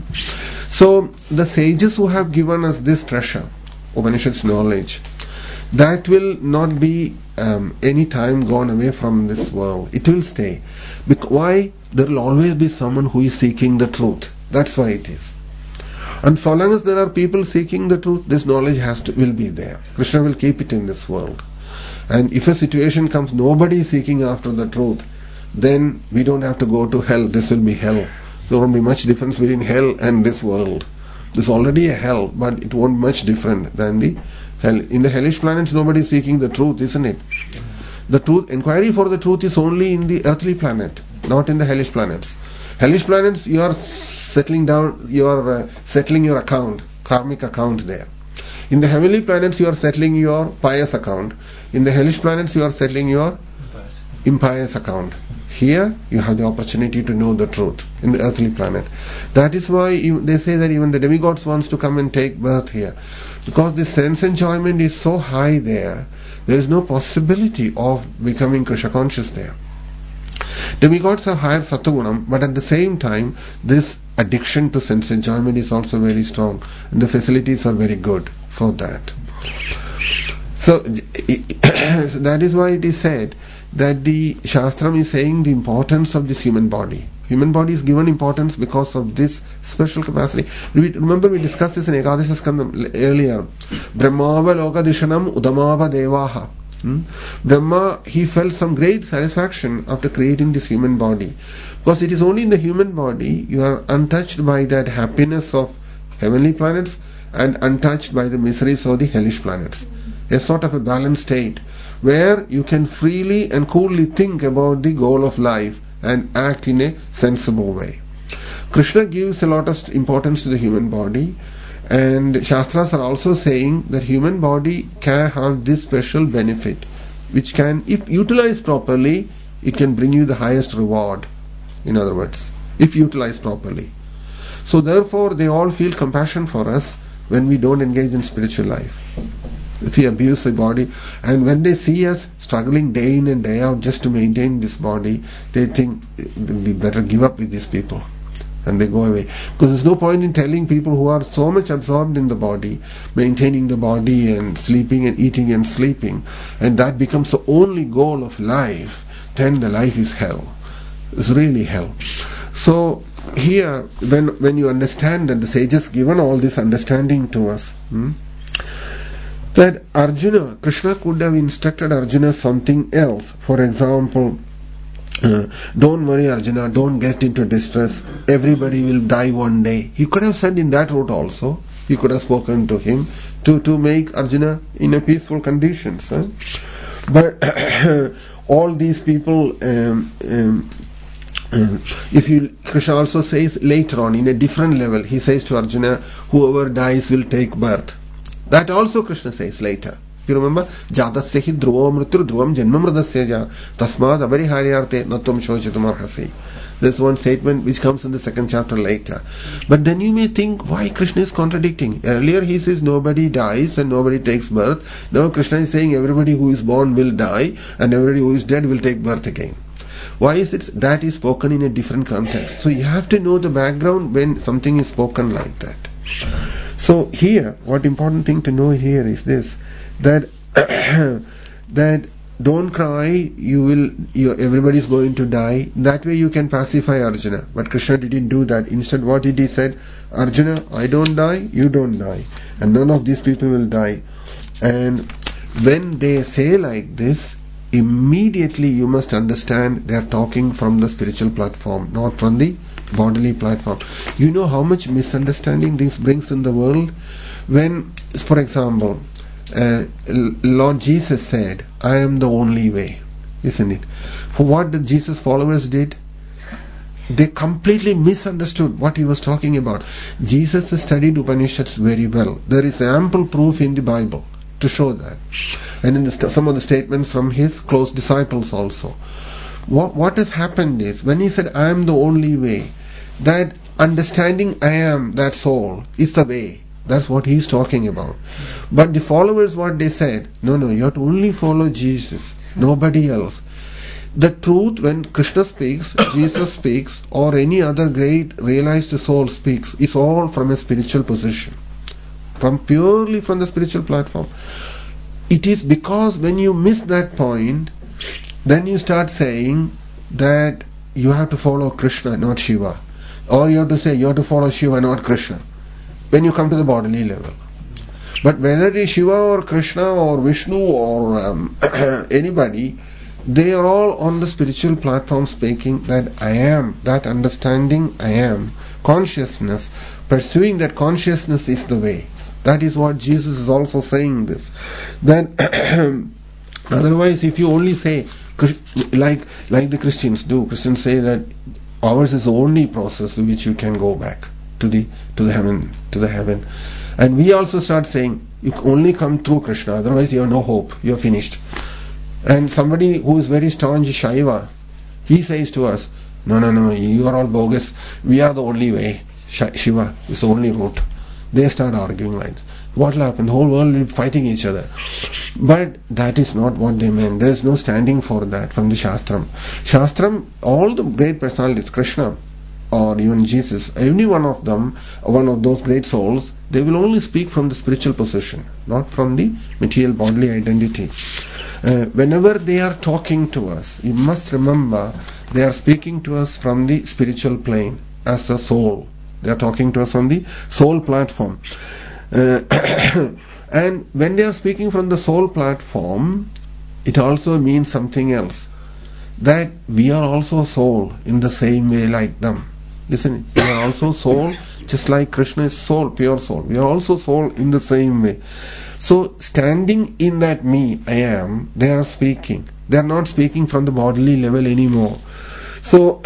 So the sages who have given us this treasure, Upanishads knowledge, that will not be um, any time gone away from this world. It will stay. Bec- why? There will always be someone who is seeking the truth. That's why it is. And so long as there are people seeking the truth, this knowledge has to will be there. Krishna will keep it in this world. And if a situation comes, nobody is seeking after the truth, then we don't have to go to hell. This will be hell. There won't be much difference between hell and this world. There's already a hell, but it won't be much different than the hell. In the hellish planets, nobody is seeking the truth, isn't it? The truth, inquiry for the truth is only in the earthly planet, not in the hellish planets. Hellish planets, you are settling down, you are uh, settling your account, karmic account there. In the heavenly planets, you are settling your pious account. In the hellish planets, you are settling your impious account. Here, you have the opportunity to know the truth in the earthly planet. That is why even, they say that even the demigods wants to come and take birth here. Because the sense enjoyment is so high there, there is no possibility of becoming Krishna conscious there. Demigods have higher Sattvagunam, but at the same time, this addiction to sense enjoyment is also very strong, and the facilities are very good for that. So, that is why it is said that the Shastram is saying the importance of this human body. Human body is given importance because of this special capacity. Remember we discussed this in Ekadasha Skandam earlier. Brahmava Lokadishanam Udamava Devaha. Hmm? Brahma, he felt some great satisfaction after creating this human body. Because it is only in the human body you are untouched by that happiness of heavenly planets and untouched by the miseries of the hellish planets. A sort of a balanced state where you can freely and coolly think about the goal of life and act in a sensible way. Krishna gives a lot of importance to the human body, and Shastras are also saying that human body can have this special benefit, which can, if utilized properly, it can bring you the highest reward. In other words, if utilized properly. So therefore they all feel compassion for us when we don't engage in spiritual life. If we abuse the body, and when they see us struggling day in and day out just to maintain this body, they think we better give up with these people, and they go away. Because there's no point in telling people who are so much absorbed in the body, maintaining the body and sleeping and eating and sleeping, and that becomes the only goal of life, then the life is hell. It's really hell. So here, when when you understand that the sages given all this understanding to us, hmm, that Arjuna, Krishna could have instructed Arjuna something else. For example, uh, don't worry Arjuna, don't get into distress, everybody will die one day. He could have said in that route also. He could have spoken to him to, to make Arjuna in a peaceful conditions. Huh? But all these people, um, um, uh, if you, Krishna also says later on in a different level, he says to Arjuna, whoever dies will take birth. That also Krishna says later. You remember? Jatasya hi dhruvo mrityu dhruvam janma mridasya ja tasmad abariharyarte natvam shochitum arhasi. This one statement which comes in the second chapter later. But then you may think, why Krishna is contradicting? Earlier he says nobody dies and nobody takes birth. Now Krishna is saying everybody who is born will die and everybody who is dead will take birth again. Why is it that is spoken in a different context? So you have to know the background when something is spoken like that. So here, what important thing to know here is this, that that don't cry, you will, you, everybody is going to die. That way you can pacify Arjuna. But Krishna didn't do that. Instead, what did he said? Arjuna, I don't die, you don't die, and none of these people will die. And when they say like this, immediately you must understand they are talking from the spiritual platform, not from the bodily platform. You know how much misunderstanding this brings in the world? When, for example, uh, Lord Jesus said, I am the only way, isn't it? For what the Jesus followers did? They completely misunderstood what he was talking about. Jesus studied Upanishads very well. There is ample proof in the Bible to show that. And in the st- some of the statements from his close disciples also. What, what has happened is, when he said, I am the only way, that understanding I am that soul is the way. That's what he's talking about. But the followers, what they said, no, no, you have to only follow Jesus, nobody else. The truth, when Krishna speaks, Jesus speaks, or any other great realized soul speaks, is all from a spiritual position, from purely from the spiritual platform. It is because when you miss that point, then you start saying that you have to follow Krishna, not Shiva. Or you have to say you have to follow Shiva, not Krishna, when you come to the bodily level. But whether it is Shiva or Krishna or Vishnu or um, anybody, they are all on the spiritual platform speaking that I am, that understanding I am, consciousness, pursuing that consciousness is the way. That is what Jesus is also saying this. Then otherwise, if you only say, like like the Christians do, Christians say that ours is the only process in which you can go back to the to the heaven to the heaven, and we also start saying you only come through Krishna, otherwise you have no hope, you are finished. And somebody who is very staunch Shaiva, he says to us, no, no, no, you are all bogus, we are the only way, Shiva is the only route. They start arguing like this. What will happen? The whole world will be fighting each other. But that is not what they meant. There is no standing for that from the Shastram. Shastram, all the great personalities, Krishna or even Jesus, any one of them, one of those great souls, they will only speak from the spiritual position, not from the material bodily identity. Uh, whenever they are talking to us, you must remember they are speaking to us from the spiritual plane as a soul. They are talking to us from the soul platform. Uh, and when they are speaking from the soul platform, it also means something else. That we are also soul in the same way like them. Isn't it? We are also soul, just like Krishna is soul, pure soul. We are also soul in the same way. So, standing in that me, I am, they are speaking. They are not speaking from the bodily level anymore. So,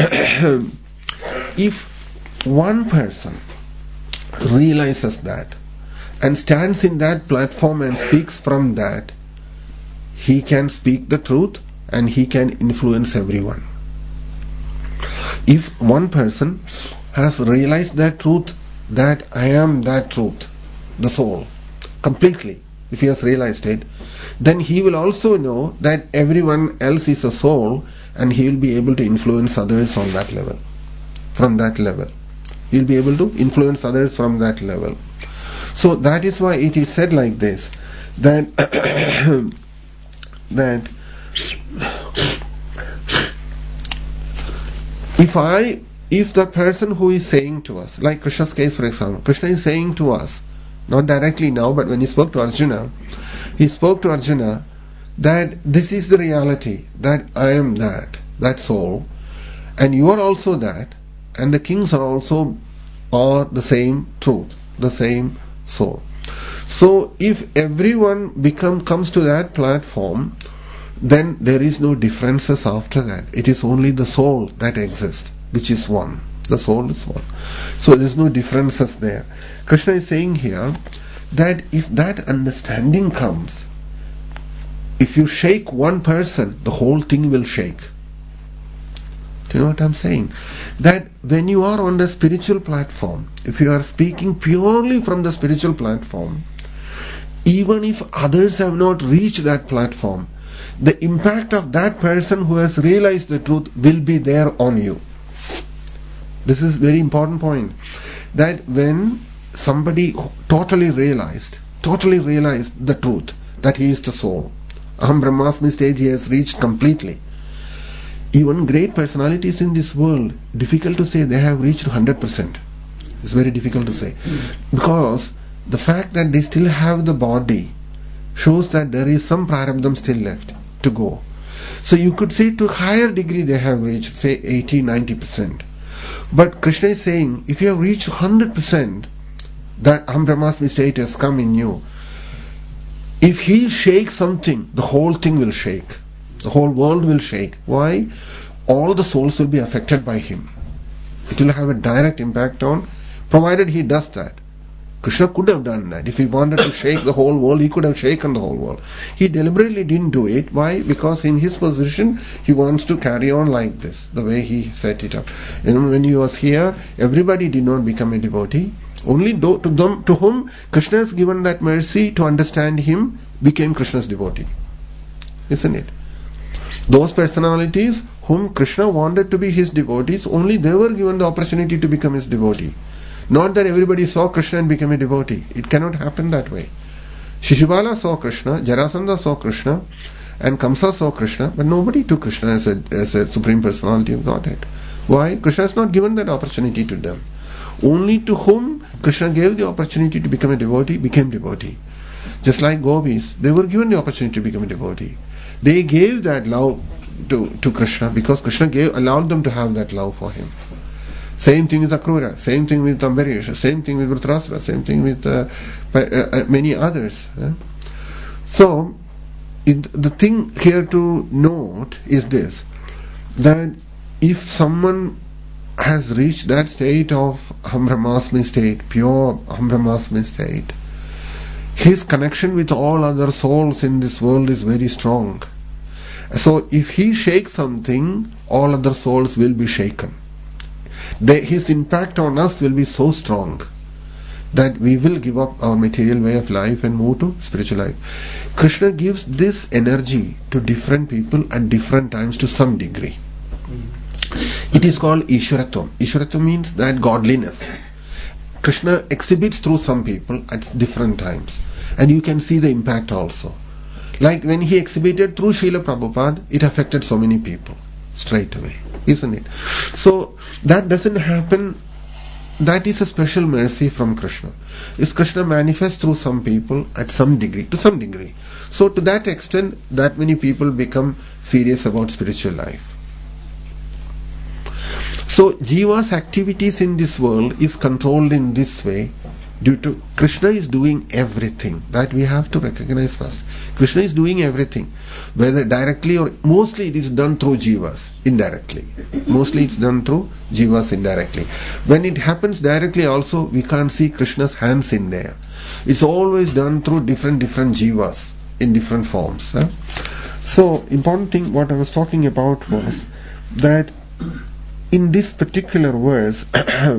if one person realizes that and stands in that platform and speaks from that, he can speak the truth and he can influence everyone. If one person has realized that truth, that I am that truth, the soul, completely, if he has realized it, then he will also know that everyone else is a soul, and he will be able to influence others on that level, from that level. He will be able to influence others from that level. So that is why it is said like this, that that if I, if the person who is saying to us, like Krishna's case for example, Krishna is saying to us, not directly now, but when he spoke to Arjuna, he spoke to Arjuna that this is the reality, that I am that, that soul, and you are also that, and the kings are also are the same truth, the same soul. So if everyone become comes to that platform, then there is no differences after that. It is only the soul that exists, which is one. The soul is one. So there is no differences there. Krishna is saying here that if that understanding comes, if you shake one person, the whole thing will shake. Do you know what I'm saying? That when you are on the spiritual platform, if you are speaking purely from the spiritual platform, even if others have not reached that platform, the impact of that person who has realized the truth will be there on you. This is very important point. That when somebody totally realized, totally realized the truth, that he is the soul, Aham Brahmasmi stage he has reached completely. Even great personalities in this world, difficult to say they have reached one hundred percent. It's very difficult to say. Because the fact that they still have the body shows that there is some prarabdham still left to go. So you could say to a higher degree they have reached, say eighty to ninety percent. But Krishna is saying, if you have reached one hundred percent, that Aham Brahmasmi state has come in you. If he shakes something, the whole thing will shake. The whole world will shake. Why? All the souls will be affected by him. It will have a direct impact on, provided he does that. Krishna could have done that. If he wanted to shake the whole world, he could have shaken the whole world. He deliberately didn't do it. Why? Because in his position, he wants to carry on like this, the way he set it up. You know, when he was here, everybody did not become a devotee. Only to them, to whom Krishna has given that mercy to understand him, became Krishna's devotee. Isn't it? Those personalities whom Krishna wanted to be his devotees, only they were given the opportunity to become his devotee. Not that everybody saw Krishna and became a devotee. It cannot happen that way. Shishupala saw Krishna, Jarasandha saw Krishna, and Kamsa saw Krishna, but nobody took Krishna as a, as a supreme personality of Godhead. Why? Krishna has not given that opportunity to them. Only to whom Krishna gave the opportunity to become a devotee, became devotee. Just like gopis, they were given the opportunity to become a devotee. They gave that love to, to Krishna because Krishna gave, allowed them to have that love for him. Same thing with Akrura, same thing with Ambarish, same thing with Dhritarashtra, same thing with uh, uh, many others. Eh? So, it, the thing here to note is this, that if someone has reached that state of Aham Brahmasmi state, pure Aham Brahmasmi state, his connection with all other souls in this world is very strong. So if he shakes something, all other souls will be shaken. They, his impact on us will be so strong that we will give up our material way of life and move to spiritual life. Krishna gives this energy to different people at different times to some degree. It is called Ishwaratvam. Ishwaratvam means that godliness. Krishna exhibits through some people at different times. And you can see the impact also. Like when he exhibited through Srila Prabhupada, it affected so many people straight away, isn't it? So that doesn't happen. That is a special mercy from Krishna. Is Krishna manifests through some people at some degree, to some degree. So to that extent, that many people become serious about spiritual life. So Jiva's activities in this world is controlled in this way due to Krishna is doing everything. That we have to recognize first. Krishna is doing everything, whether directly or mostly it is done through Jivas, indirectly. Mostly it's done through Jivas indirectly. When it happens directly also, we can't see Krishna's hands in there. It's always done through different different Jivas in different forms. Huh? So important thing what I was talking about was that in this particular verse, uh,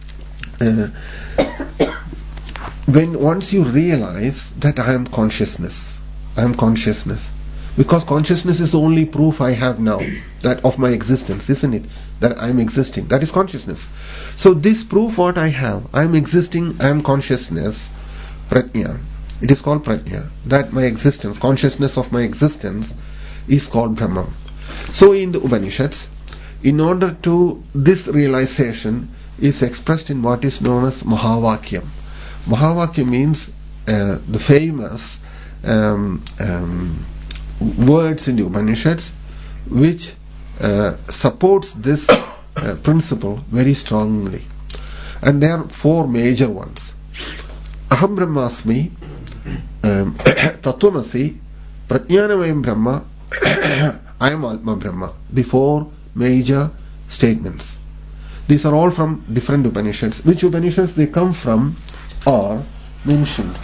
when once you realize that I am consciousness, I am consciousness, because consciousness is the only proof I have now that of my existence, isn't it? That I am existing. That is consciousness. So this proof what I have, I am existing, I am consciousness, prajna. It is called prajna. That my existence, consciousness of my existence is called Brahman. So in the Upanishads, in order to this realization is expressed in what is known as Mahavakyam. Mahavakyam means uh, the famous um, um, words in the Upanishads which uh, supports this uh, principle very strongly. And there are four major ones. Aham Brahmasmi, um, Tattvamasi, Prajnanamayam Brahma, I am Atma Brahma. The four major statements. These are all from different Upanishads. Which Upanishads they come from are mentioned.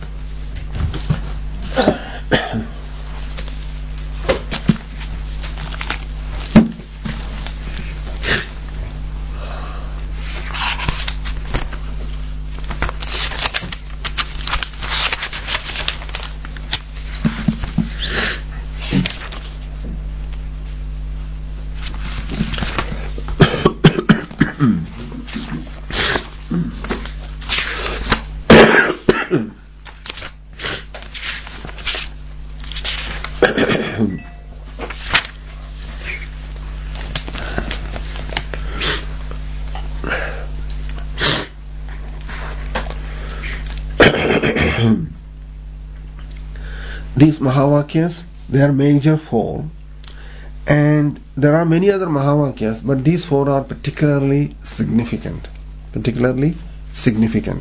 These Mahavakyas, they are major four, and there are many other Mahavakyas, but these four are particularly significant. Particularly significant.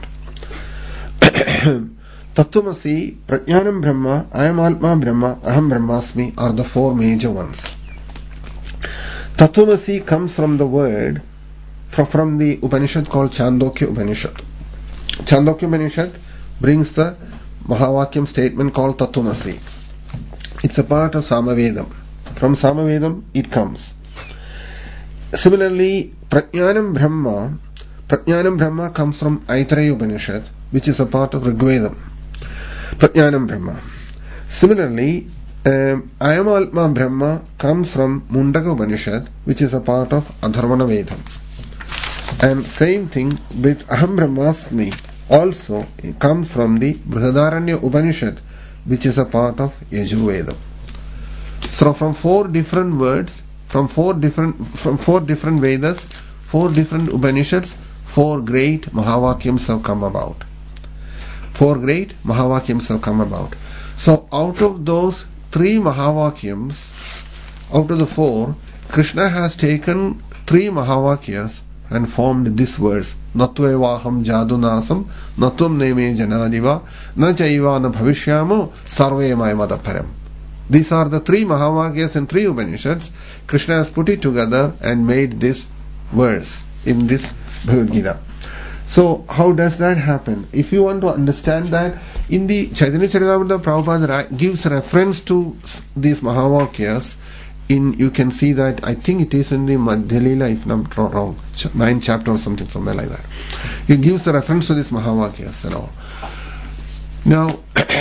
Tattvamasi, Prajnanam Brahma, I am Atma Brahma, Aham Brahmasmi are the four major ones. Tattvamasi comes from the word, from, from the Upanishad called Chandogya Upanishad. Chandogya Upanishad brings the Mahavakyam statement called Tattvamasi. It's a part of Samavedam. From Samavedam it comes. Similarly, Prajnanam Brahma, Prajnanam Brahma comes from Aitareya Upanishad, which is a part of Rigvedam. Prajnanam Brahma. Similarly, um, I am Atma Brahma comes from Mundaka Upanishad, which is a part of Atharvana Vedam. And same thing with Aham Brahmasmi. Also, it comes from the Brihadaranya Upanishad, which is a part of Yajurveda. So, from four different words, from four different, from four different Vedas, four different Upanishads, four great Mahavakyams have come about. Four great Mahavakyams have come about. So, out of those three Mahavakyams, out of the four, Krishna has taken three Mahavakyas and formed this verse. Natvevaham jadunasam natvam neme janadiva na chaiva na bhavishyamo sarve mayamadaparam. These are the three Mahavakyas and three Upanishads. Krishna has put it together and made this verse in this Bhagavad Gita. So how does that happen? If you want to understand that, in the Chaitanya Charitamrita Prabhupada gives reference to these Mahavakyas. In you can see that, I think it is in the Madhya Leela, if not wrong, ninth chapter or something, somewhere like that. He gives the reference to this Mahavakyas and all. Now,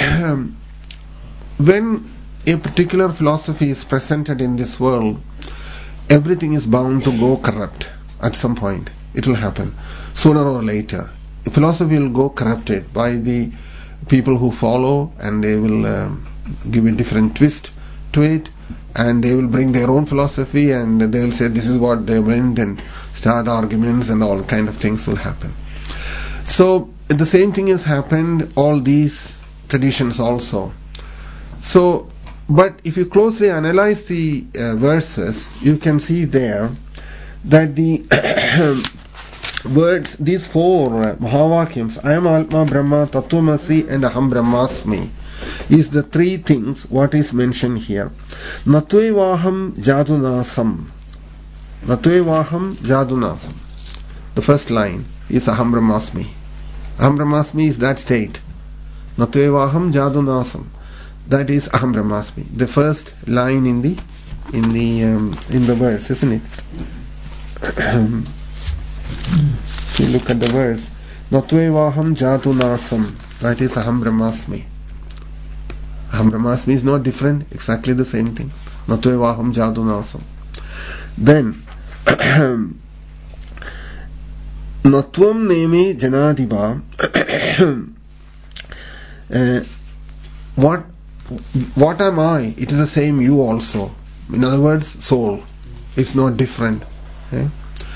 when a particular philosophy is presented in this world, everything is bound to go corrupt at some point. It will happen sooner or later. A philosophy will go corrupted by the people who follow, and they will um, give a different twist to it. And they will bring their own philosophy, and they will say this is what they meant, and start arguments, and all kind of things will happen. So the same thing has happened all these traditions also. So, but if you closely analyze the uh, verses, you can see there that the words, these four uh, Mahavakyams, I am Atma Brahma, Tattvamasi and Aham Brahmasmi, is the three things what is mentioned here. Natvevaham jadunasam. Natvevaham jadunasam. The first line is Aham Brahmasmi. Aham Brahmasmi is that state. Natvevaham jadunasam. That is Aham Brahmasmi. The first line in the in the um, in the verse, isn't it? if you look at the verse, Natvevaham jatu nasam, that is Aham Brahmasmi. Aham Brahmasmi is not different, exactly the same thing. Natvevaham jatu nasam. Then, Natvam neme janadiva. uh, what what am I? It is the same you also. In other words, soul. It's not different. Okay?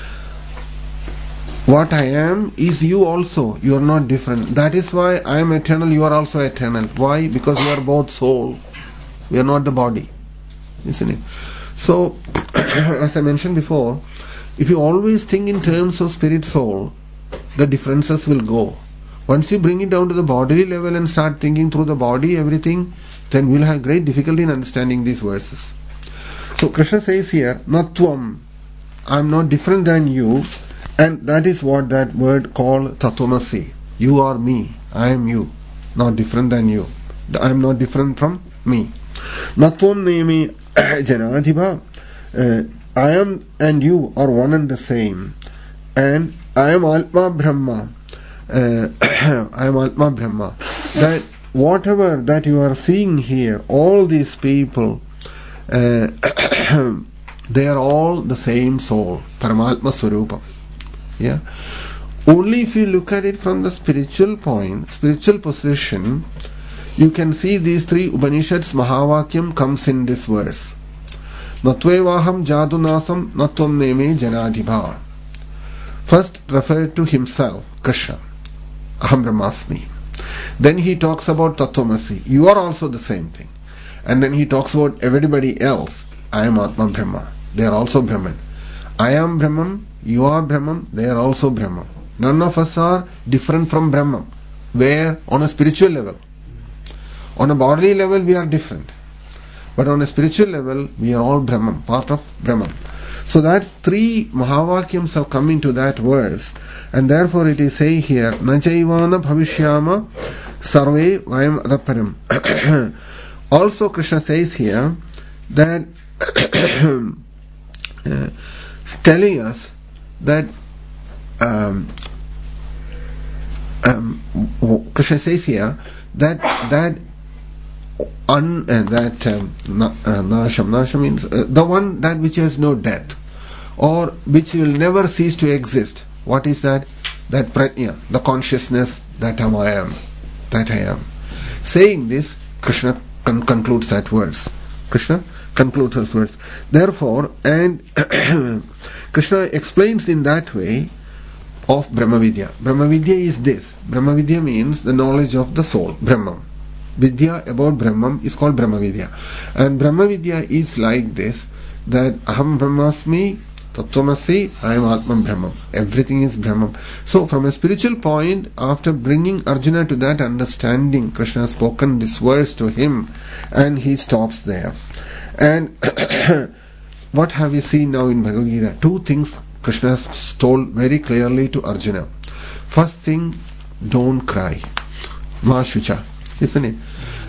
What I am is you also. You are not different. That is why I am eternal, you are also eternal. Why? Because we are both soul. We are not the body. Isn't it? So, as I mentioned before, if you always think in terms of spirit soul, the differences will go. Once you bring it down to the bodily level and start thinking through the body, everything, then we'll have great difficulty in understanding these verses. So Krishna says here, Natvam, I am not different than you, and that is what that word called Tatvamasi. You are me, I am you, not different than you. I am not different from me. Natvam neme janadhiva. I am and you are one and the same, and I am Atma Brahma. Uh, I am Atma Brahma. That whatever that you are seeing here, all these people, uh, they are all the same soul, Paramatma Swarupa. Yeah. Only if you look at it from the spiritual point, spiritual position, you can see these three Upanishads. Mahavakyam comes in this verse. Natvevaham jadunasam natvam neme janadhiva. First referred to himself, Krishna. Aham Brahmasmi. Then he talks about Tatvamasi. You are also the same thing. And then he talks about everybody else. I am Atma Brahma. They are also Brahman. I am Brahman. You are Brahman. They are also Brahman. None of us are different from Brahman. Where? On a spiritual level. On a bodily level we are different. But on a spiritual level we are all Brahman, part of Brahman. So that three Mahavakyams have come into that verse, and therefore it is saying here, Najaivana Bhavishyama Sarve Vayam Adaparam. Also Krishna says here that uh, telling us that um, um, Krishna says here that that un, uh, that um, na, uh, Nasham Nasham means uh, the one that which has no death, or which will never cease to exist. What is that? That prajna, the consciousness that I am, that I am. Saying this, Krishna con- concludes that verse. Krishna concludes this verse. Therefore, and Krishna explains in that way of Brahmavidya. Brahmavidya is this. Brahmavidya means the knowledge of the soul, Brahman. Vidya about Brahman is called Brahmavidya. And Brahmavidya is like this, that Aham Brahmasmi, Tatvamasi, I am Atman Brahman. Everything is Brahman. So from a spiritual point, after bringing Arjuna to that understanding, Krishna has spoken this verse to him, and he stops there. And what have we seen now in Bhagavad Gita? Two things Krishna has told very clearly to Arjuna. First thing, don't cry. Ma shucha. Isn't it?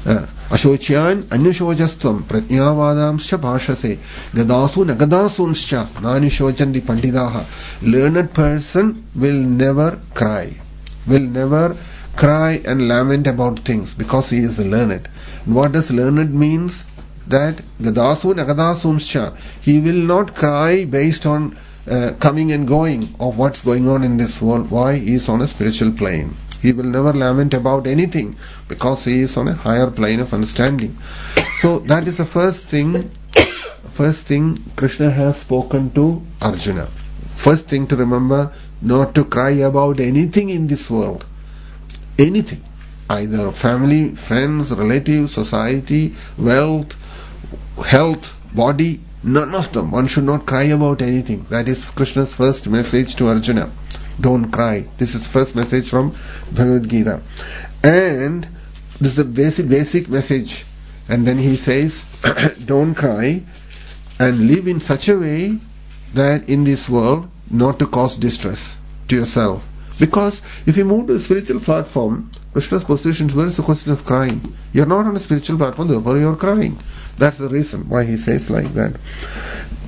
Ashocyan anyashojastvam prajnavadamscha bhashase gadasu nagadasumscha nanishochandi pandidaha. Learned person will never cry. Will never cry and lament about things because he is learned. And what does learned means? That gadasu nagadasumscha. He will not cry based on uh, coming and going of what's going on in this world. Why? He is on a spiritual plane. He will never lament about anything because he is on a higher plane of understanding. So that is the first thing, first thing Krishna has spoken to Arjuna. First thing to remember, not to cry about anything in this world. Anything. Either family, friends, relatives, society, wealth, health, body, none of them. One should not cry about anything. That is Krishna's first message to Arjuna. Don't cry. This is the first message from Bhagavad Gita. And this is a basic, basic message. And then he says, don't cry and live in such a way that in this world not to cause distress to yourself. Because if you move to a spiritual platform, Krishna's position is where is the question of crying? You're not on a spiritual platform, therefore you're crying. That's the reason why he says like that.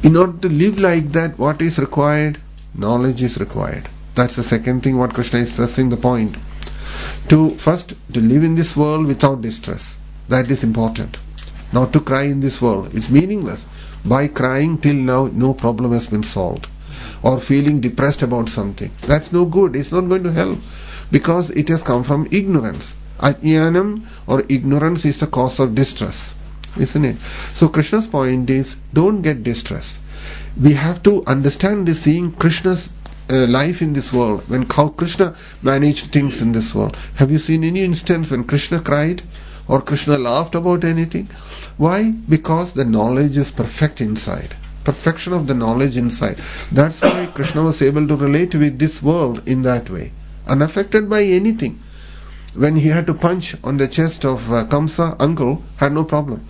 In order to live like that, what is required? Knowledge is required. That's the second thing what Krishna is stressing the point. To first, to live in this world without distress. That is important. Not to cry in this world. It's meaningless. By crying till now, no problem has been solved. Or feeling depressed about something. That's no good. It's not going to help. Because it has come from ignorance. Ajnanam or ignorance is the cause of distress. Isn't it? So Krishna's point is, don't get distressed. We have to understand this, seeing Krishna's uh, life in this world, when how Krishna managed things in this world. Have you seen any instance when Krishna cried or Krishna laughed about anything? Why? Because the knowledge is perfect inside. Perfection of the knowledge inside. That's why Krishna was able to relate with this world in that way, unaffected by anything. When he had to punch on the chest of uh, Kamsa, uncle, had no problem.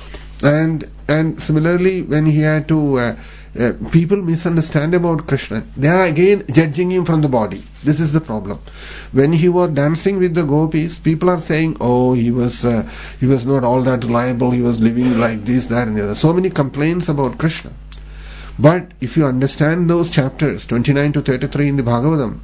And and similarly, when he had to, uh, uh, people misunderstand about Krishna. They are again judging him from the body. This is the problem. When he was dancing with the gopis, people are saying, "Oh, he was uh, he was not all that reliable. He was living like this, that, and the other." So many complaints about Krishna. But if you understand those chapters twenty-nine to thirty-three in the Bhagavatam,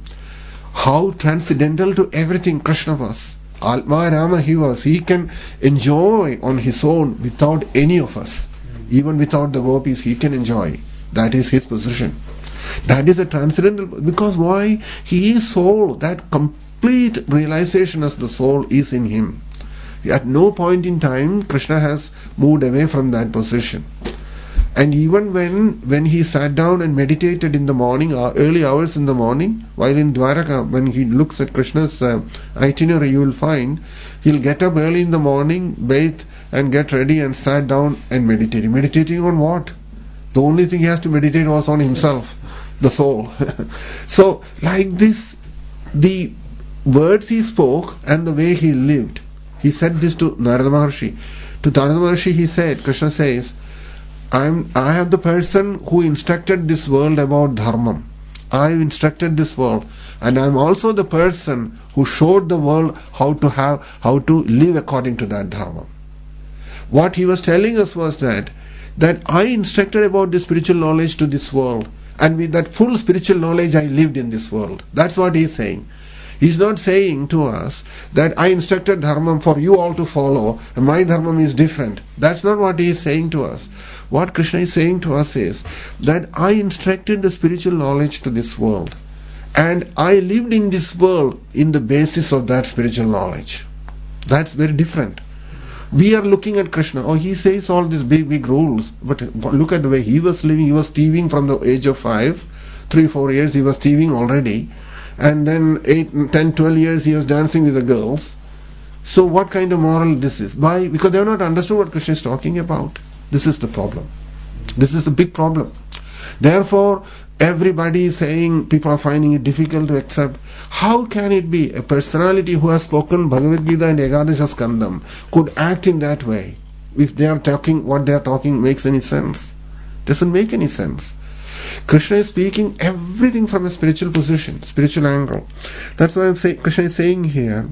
how transcendental to everything Krishna was. Atma Rama he was. He can enjoy on his own without any of us. Even without the gopis, he can enjoy. That is his position. That is a transcendental, because why? He is soul. That complete realization as the soul is in him. At no point in time, Krishna has moved away from that position. And even when when he sat down and meditated in the morning, uh, early hours in the morning, while in Dwaraka, when he looks at Krishna's uh, itinerary, you will find he'll get up early in the morning, bathe and get ready and sat down and meditating. Meditating on what? The only thing he has to meditate was on himself, the soul. So, like this, the words he spoke and the way he lived. He said this to Narada Maharshi. To Narada Maharshi he said, Krishna says, I'm, I am the person who instructed this world about dharma. I instructed this world, and I am also the person who showed the world how to have, how to live according to that dharma. What he was telling us was that, that I instructed about the spiritual knowledge to this world, and with that full spiritual knowledge I lived in this world. That's what he is saying. He's not saying to us that I instructed dharma for you all to follow, and my dharma is different. That's not what he is saying to us. What Krishna is saying to us is that I instructed the spiritual knowledge to this world, and I lived in this world in the basis of that spiritual knowledge. That's very different. We are looking at Krishna. Oh, he says all these big, big rules, but look at the way he was living. He was thieving from the age of five. Three, four years he was thieving already. And then eight, ten, twelve years he was dancing with the girls. So what kind of moral this is? Why? Because they have not understood what Krishna is talking about. This is the problem. This is the big problem. Therefore, everybody is saying, people are finding it difficult to accept. How can it be a personality who has spoken Bhagavad Gita and Ekadasha Skandam could act in that way? If they are talking, what they are talking makes any sense? Doesn't make any sense. Krishna is speaking everything from a spiritual position, spiritual angle. That's why I'm saying, Krishna is saying here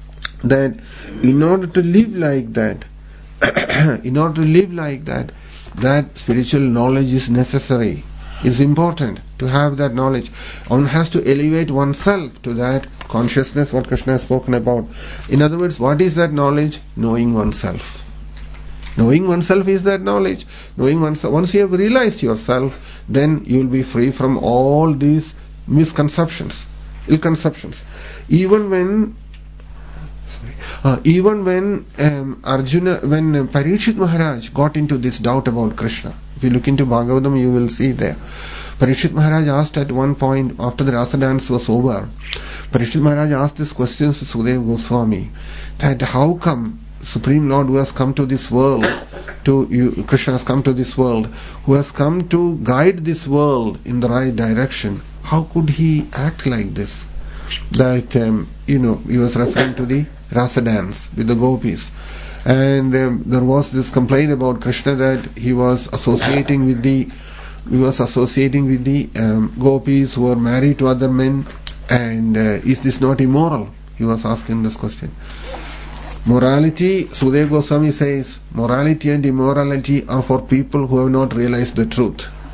that in order to live like that, in order to live like that, that spiritual knowledge is necessary, is important to have that knowledge. One has to elevate oneself to that consciousness, what Krishna has spoken about. In other words, what is that knowledge? Knowing oneself. Knowing oneself is that knowledge. Knowing oneself. Once you have realized yourself, then you will be free from all these misconceptions, ill conceptions. Even when Uh, even when um, Arjuna, when uh, Parikshit Maharaj got into this doubt about Krishna, if you look into Bhagavatam, you will see there. Parikshit Maharaj asked at one point, after the Rasa dance was over, Parikshit Maharaj asked this question to Sukadeva Goswami, that how come Supreme Lord who has come to this world, to you, Krishna has come to this world, who has come to guide this world in the right direction, how could he act like this? That, um, you know, he was referring to the Rasa dance with the gopis. And um, there was this complaint about Krishna that he was associating with the he was associating with the um, gopis who were married to other men, and uh, is this not immoral? He was asking this question. Morality, Sukadeva Goswami says, morality and immorality are for people who have not realized the truth.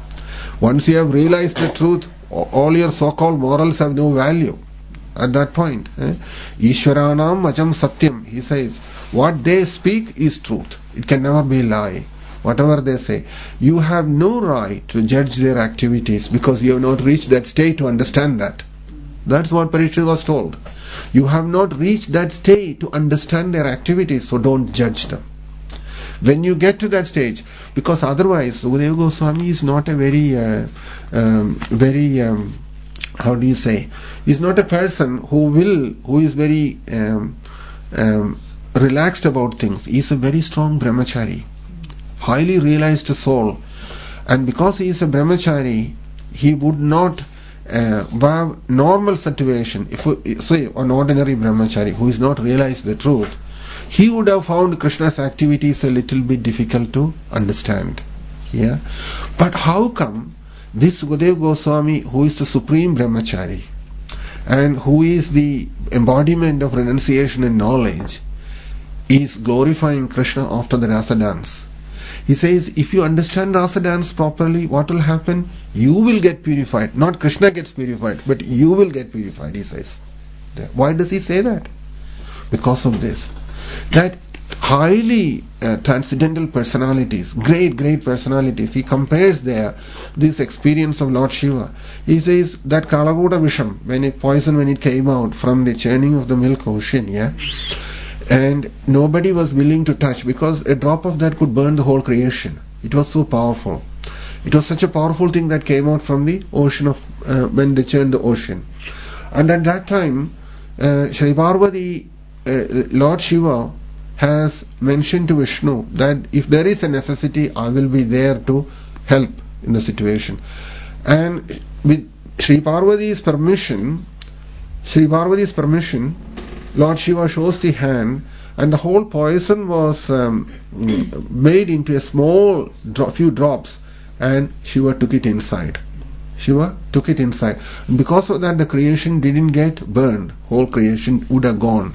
Once you have realized the truth, all your so-called morals have no value at that point. Eh? Ishwaranam vacham satyam, he says, what they speak is truth. It can never be lie. Whatever they say, you have no right to judge their activities because you have not reached that state to understand that. That's what Parikshit was told. You have not reached that state to understand their activities, so don't judge them. When you get to that stage, because otherwise Sukadeva Goswami is not a very uh, um, very um, how do you say, is not a person who will who is very um, um, relaxed about things. He is a very strong brahmachari, highly realized soul, and because he is a brahmachari, he would not uh, have normal situation. If we, say an ordinary brahmachari who is not realized the truth, he would have found Krishna's activities a little bit difficult to understand. Yeah, but how come this Sukadeva Goswami, who is the supreme brahmachari and who is the embodiment of renunciation and knowledge, is glorifying Krishna after the rasa dance? He says, if you understand rasa dance properly, what will happen? You will get purified. Not Krishna gets purified, but you will get purified, he says. Why does he say that? Because of this. That highly uh, transcendental personalities, great, great personalities, he compares there this experience of Lord Shiva. He says that Kalagoda Visham, when it poison, when it came out from the churning of the milk ocean, yeah, and nobody was willing to touch because a drop of that could burn the whole creation. It was so powerful. It was such a powerful thing that came out from the ocean of uh, when they churned the ocean. And at that time, uh, Shri Parvati, uh, Lord Shiva has mentioned to Vishnu that if there is a necessity, I will be there to help in the situation. And with Shri Parvati's permission, Shri Parvati's permission, Lord Shiva shows the hand, and the whole poison was um, made into a small dro- few drops, and Shiva took it inside. Shiva took it inside. And because of that, the creation didn't get burned. Whole creation would have gone.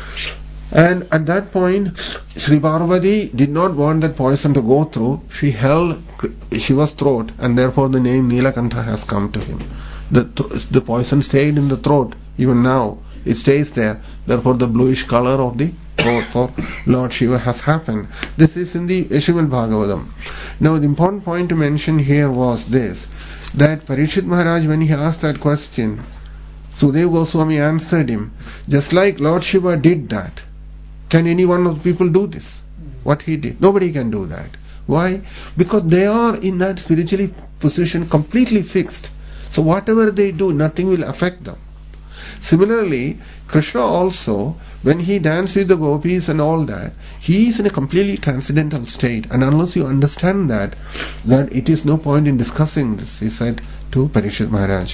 And at that point, Shri Parvati did not want that poison to go through. She held Shiva's throat, and therefore the name Nilakantha has come to him. The, th- the poison stayed in the throat, even now. It stays there. Therefore, the bluish color of the throat for Lord Shiva has happened. This is in the Srimad Bhagavatam. Now, the important point to mention here was this, that Parikshit Maharaj, when he asked that question, Sukadeva Goswami answered him, just like Lord Shiva did that, can any one of the people do this? What he did? Nobody can do that. Why? Because they are in that spiritually position completely fixed. So whatever they do, nothing will affect them. Similarly, Krishna also, when he danced with the gopis and all that, he is in a completely transcendental state. And unless you understand that, then it is no point in discussing this, he said to Parikshit Maharaj.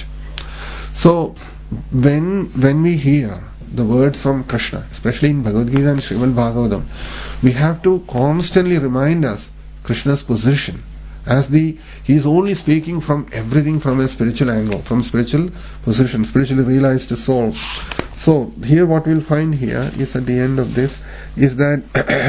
So, when when we hear the words from Krishna, especially in Bhagavad Gita and Srimad Bhagavatam, we have to constantly remind us Krishna's position. As the he is only speaking from everything from a spiritual angle, from spiritual position, spiritually realized soul. So here what we'll find here is at the end of this is that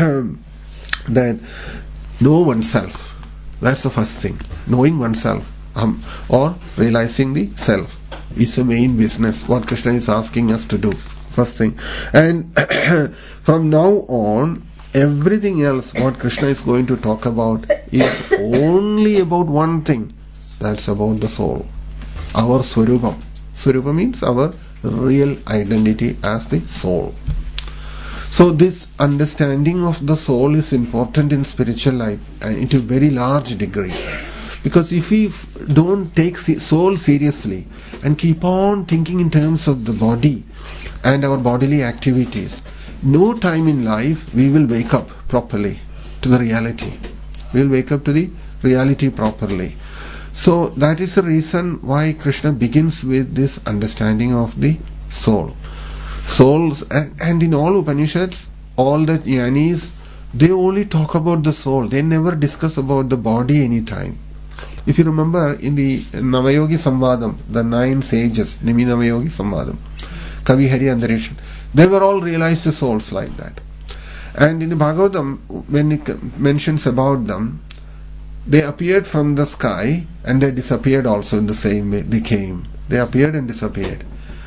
that know oneself. That's the first thing. Knowing oneself um, or realizing the self is the main business. What Krishna is asking us to do. First thing. And from now on, everything else what Krishna is going to talk about is only about one thing. That's about the soul. Our Swarupam. Swarupa means our real identity as the soul. So this understanding of the soul is important in spiritual life and to a very large degree. Because if we don't take soul seriously and keep on thinking in terms of the body and our bodily activities, no time in life we will wake up properly to the reality. We will wake up to the reality properly. So that is the reason why Krishna begins with this understanding of the soul. Souls, and in all Upanishads, all the Jnanis, they only talk about the soul. They never discuss about the body any time. If you remember in the Navayogi Samvadam, the nine sages, Nimi Navayogi Samvadam, Kavi Hari Andarishan, they were all realized souls like that. And in the Bhagavatam, when it mentions about them, They appeared from the sky and they disappeared also in the same way. They came. They appeared and disappeared.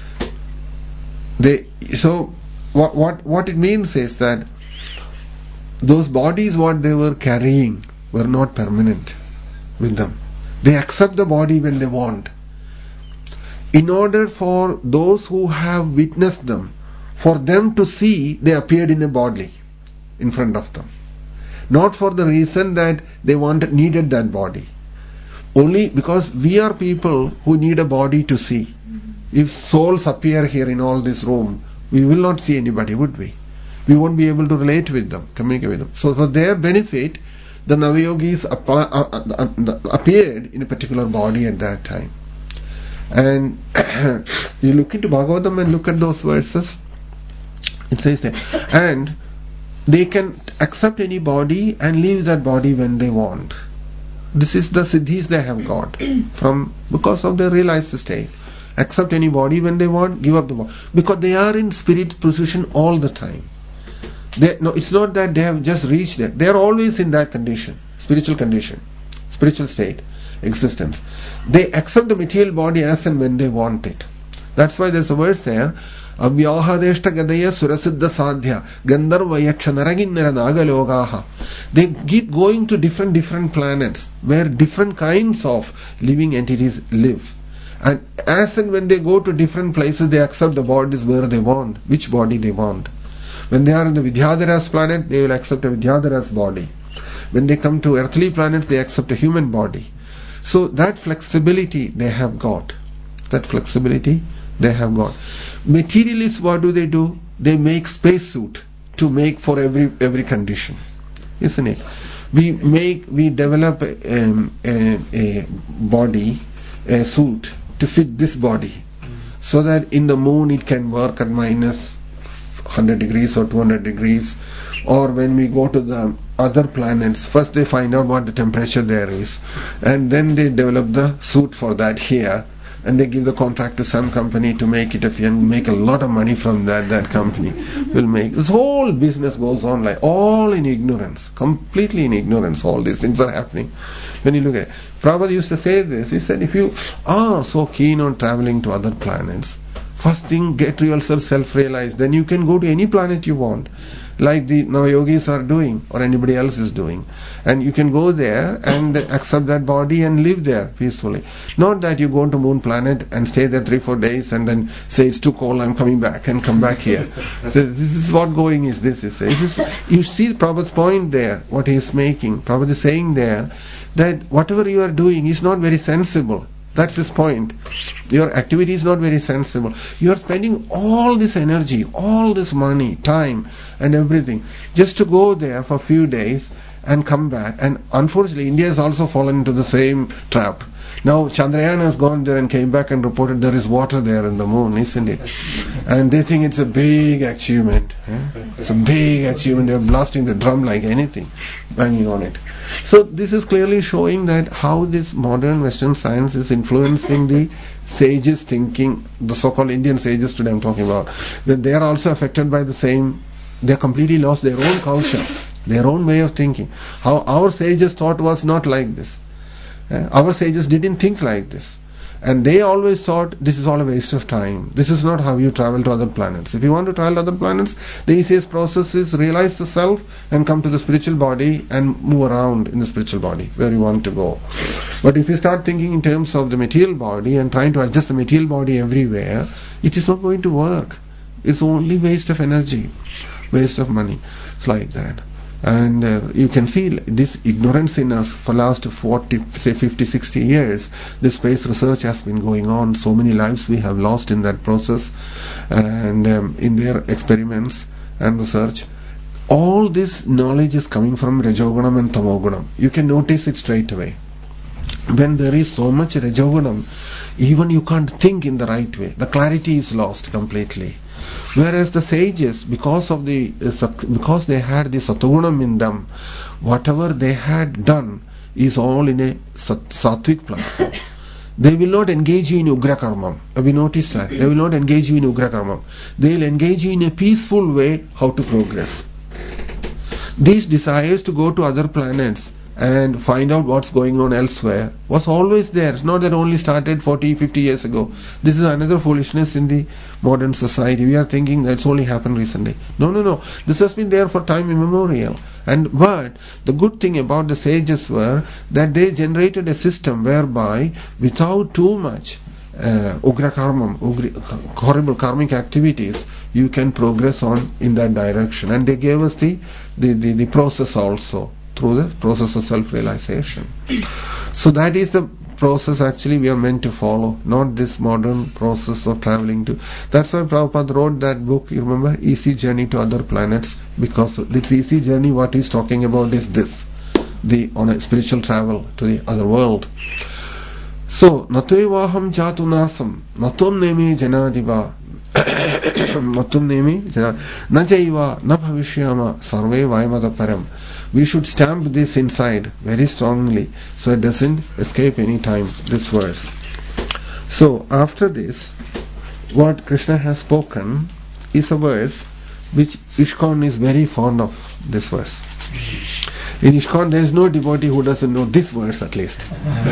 They so what what what it means is that those bodies what they were carrying were not permanent with them. They accept the body when they want. In order for those who have witnessed them, for them to see, they appeared in a body in front of them. Not for the reason that they wanted needed that body. Only because we are people who need a body to see. If souls appear here in all this room, we will not see anybody, would we? We won't be able to relate with them, communicate with them. So for their benefit, the Navayogis appeared in a particular body at that time. And you look into Bhagavatam and look at those verses, it says that, and they can accept any body and leave that body when they want. This is the siddhis they have got from because of their realized state. Accept any body when they want, give up the body. Because they are in spirit position all the time. They, no, it's not that they have just reached it. They are always in that condition, spiritual condition, spiritual state, existence. They accept the material body as and when they want it. That's why there's a verse there, Avyahadeshta Gadaya Surasiddha Sadhya Gandharva Yaksha Naraginnara Nagalogaha. They keep going to different different planets where different kinds of living entities live. And as and when they go to different places, they accept the bodies where they want, which body they want. When they are in the Vidyadhara's planet, they will accept a Vidyadhara's body. When they come to earthly planets, they accept a human body. So that flexibility they have got. That flexibility they have got. Materialists, what do they do? They make spacesuit to make for every every condition, isn't it? We make, we develop a, um, a, a body, a suit to fit this body, so that in the moon it can work at minus one hundred degrees or two hundred degrees, or when we go to the other planets, first they find out what the temperature there is, and then they develop the suit for that here, and they give the contract to some company to make it, and make a lot of money from that. That company will make, this whole business goes on like all in ignorance, completely in ignorance. All these things are happening. When you look at it, Prabhupada used to say this. He said, if you are so keen on traveling to other planets, first thing, get yourself self-realized, then you can go to any planet you want, like the Navayogis are doing, or anybody else is doing. And you can go there and accept that body and live there peacefully. Not that you go to moon planet and stay there three, four days and then say it's too cold, I'm coming back, and come back here. So this is what going is, this is. This is you see Prabhupada's point there, what he is making. Prabhupada is saying there, that whatever you are doing is not very sensible. That's his point. Your activity is not very sensible. You are spending all this energy, all this money, time and everything just to go there for a few days and come back. And unfortunately, India has also fallen into the same trap. Now Chandrayaan has gone there and came back and reported there is water there in the moon, isn't it? And they think it's a big achievement. Eh? It's a big achievement. They're blasting the drum like anything, banging on it. So this is clearly showing that how this modern Western science is influencing the sages' thinking, the so-called Indian sages today I'm talking about, that they are also affected by the same, they are completely lost their own culture, their own way of thinking. How our sages thought was not like this. Uh, our sages didn't think like this. And they always thought this is all a waste of time. This is not how you travel to other planets. If you want to travel to other planets, the easiest process is realize the self and come to the spiritual body and move around in the spiritual body where you want to go. But if you start thinking in terms of the material body and trying to adjust the material body everywhere, it is not going to work. It's only waste of energy, waste of money. It's like that. And uh, you can see this ignorance in us for last forty, say fifty, sixty years. This space research has been going on. So many lives we have lost in that process, and um, in their experiments and research. All this knowledge is coming from Rajogunam and Tamogunam. You can notice it straight away. When there is so much Rajogunam, even you can't think in the right way. The clarity is lost completely. Whereas the sages, because of the because they had the Satogunam in them, whatever they had done is all in a sattvic platform. They will not engage you in ugra karma. Have you noticed that? They will not engage you in ugra karma. They will engage you in a peaceful way how to progress. These desires to go to other planets and find out what's going on elsewhere was always there. It's not that only started forty, fifty years ago. This is another foolishness in the modern society. We are thinking that's only happened recently. No, no, no. This has been there for time immemorial. And but the good thing about the sages were that they generated a system whereby without too much uh, ugra karmam, ugri, horrible karmic activities, you can progress on in that direction. And they gave us the, the, the, the process also, through the process of self-realization. So that is the process actually we are meant to follow, not this modern process of traveling to. That's why Prabhupada wrote that book, you remember, Easy Journey to Other Planets, because this easy journey, what he's talking about is this, the on a spiritual travel to the other world. So, Natevaham jatu nasam, natum nemi janadiva, natum nemi janadiva, najaiva, na bhavishyama, sarve vaimada param. We should stamp this inside very strongly so it doesn't escape any time, this verse. So after this, what Krishna has spoken is a verse which ISKCON is very fond of, this verse. In ISKCON there is no devotee who doesn't know this verse at least.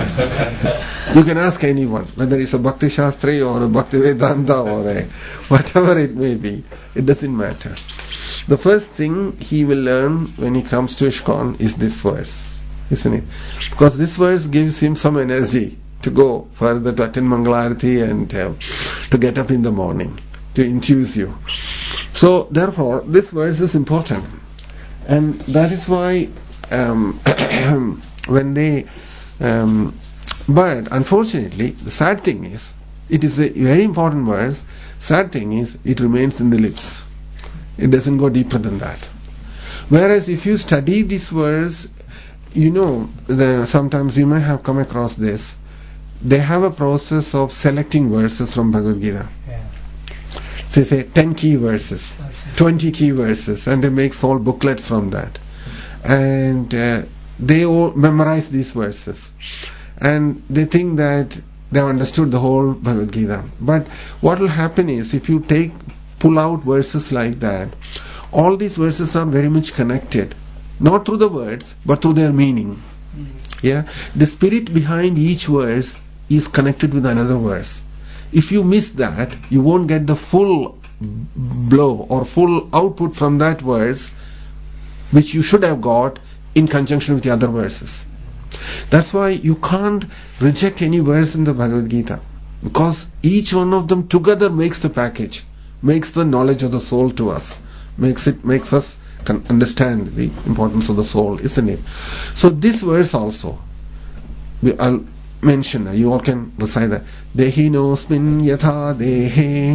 You can ask anyone, whether it's a Bhakti Shastri or a Bhakti Vedanta or a whatever it may be, it doesn't matter. The first thing he will learn when he comes to ISKCON is this verse, isn't it? Because this verse gives him some energy to go further, to attend Mangalarati and uh, to get up in the morning, to infuse you. So therefore, this verse is important. And that is why um, when they... Um, but unfortunately, the sad thing is, it is a very important verse. Sad thing is, it remains in the lips. It doesn't go deeper than that. Whereas if you study this verse, you know, the, sometimes you may have come across this. They have a process of selecting verses from Bhagavad Gita. Yeah. So say ten key verses, twenty key verses, and they make small booklets from that. And uh, they all memorize these verses. And they think that they have understood the whole Bhagavad Gita. But what will happen is, if you take pull out verses like that, all these verses are very much connected, not through the words but through their meaning. Mm. Yeah, the spirit behind each verse is connected with another verse. If you miss that, you won't get the full blow or full output from that verse which you should have got in conjunction with the other verses. That's why you can't reject any verse in the Bhagavad Gita, because each one of them together makes the package, makes the knowledge of the soul to us, makes it makes us can understand the importance of the soul, isn't it? So this verse also, we, I'll mention, you all can recite that. Dehinosmin yatha dehe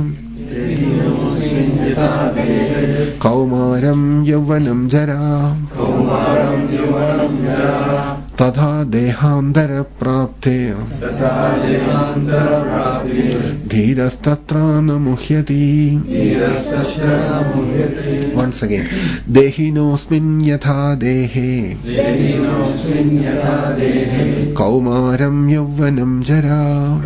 kaumaram yavanam jara तथा देहांतर प्राप्ते धीरस्तत्र न मुह्यति. Once again, देहिनोऽस्मिन् यथा देहे कौमारं यौवनं जरा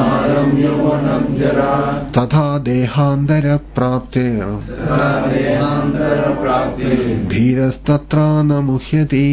तथा देहांतर प्राप्ते धीरस्तत्र न मुह्यति.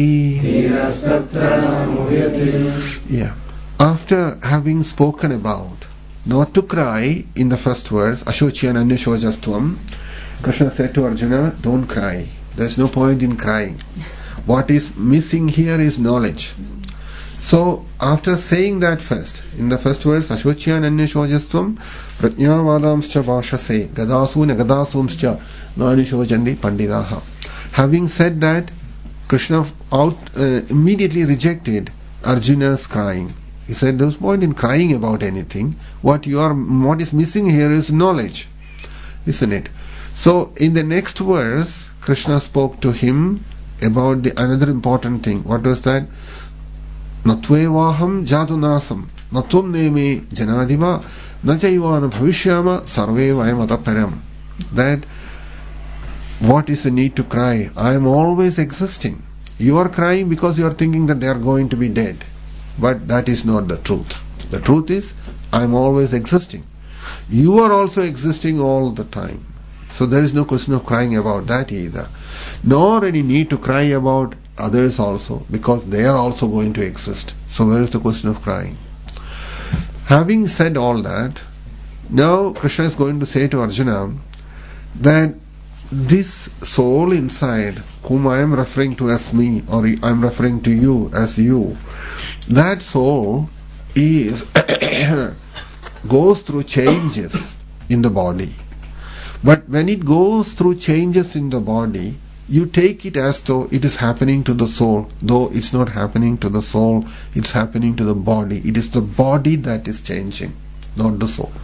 Yeah. After having spoken about not to cry in the first verse, Ashocyan Anyashojastvam, Krishna said to Arjuna, don't cry. There is no point in crying. What is missing here is knowledge. So, after saying that first, in the first verse, Ashocyan Anyashojastvam, Prajnavadamscha Vashase, Gadasu Nagadasumscha, Nanishojandi Pandidaha. Having said that, Krishna out uh, immediately rejected Arjuna's crying. He said, there's no point in crying about anything. What you are, what is missing here is knowledge, isn't it? So in the next verse, Krishna spoke to him about the another important thing. What was that? Natvevaham jatunasam natum neme janadiva najaivana bhavishyama sarve vayamata param. That what is the need to cry? I am always existing. You are crying because you are thinking that they are going to be dead. But that is not the truth. The truth is, I am always existing. You are also existing all the time. So there is no question of crying about that either. Nor any need to cry about others also, because they are also going to exist. So where is the question of crying? Having said all that, now Krishna is going to say to Arjuna that this soul inside, whom I am referring to as me, or I am referring to you as you, that soul is goes through changes in the body. But when it goes through changes in the body, you take it as though it is happening to the soul, though it's not happening to the soul, it's happening to the body. It is the body that is changing, not the soul.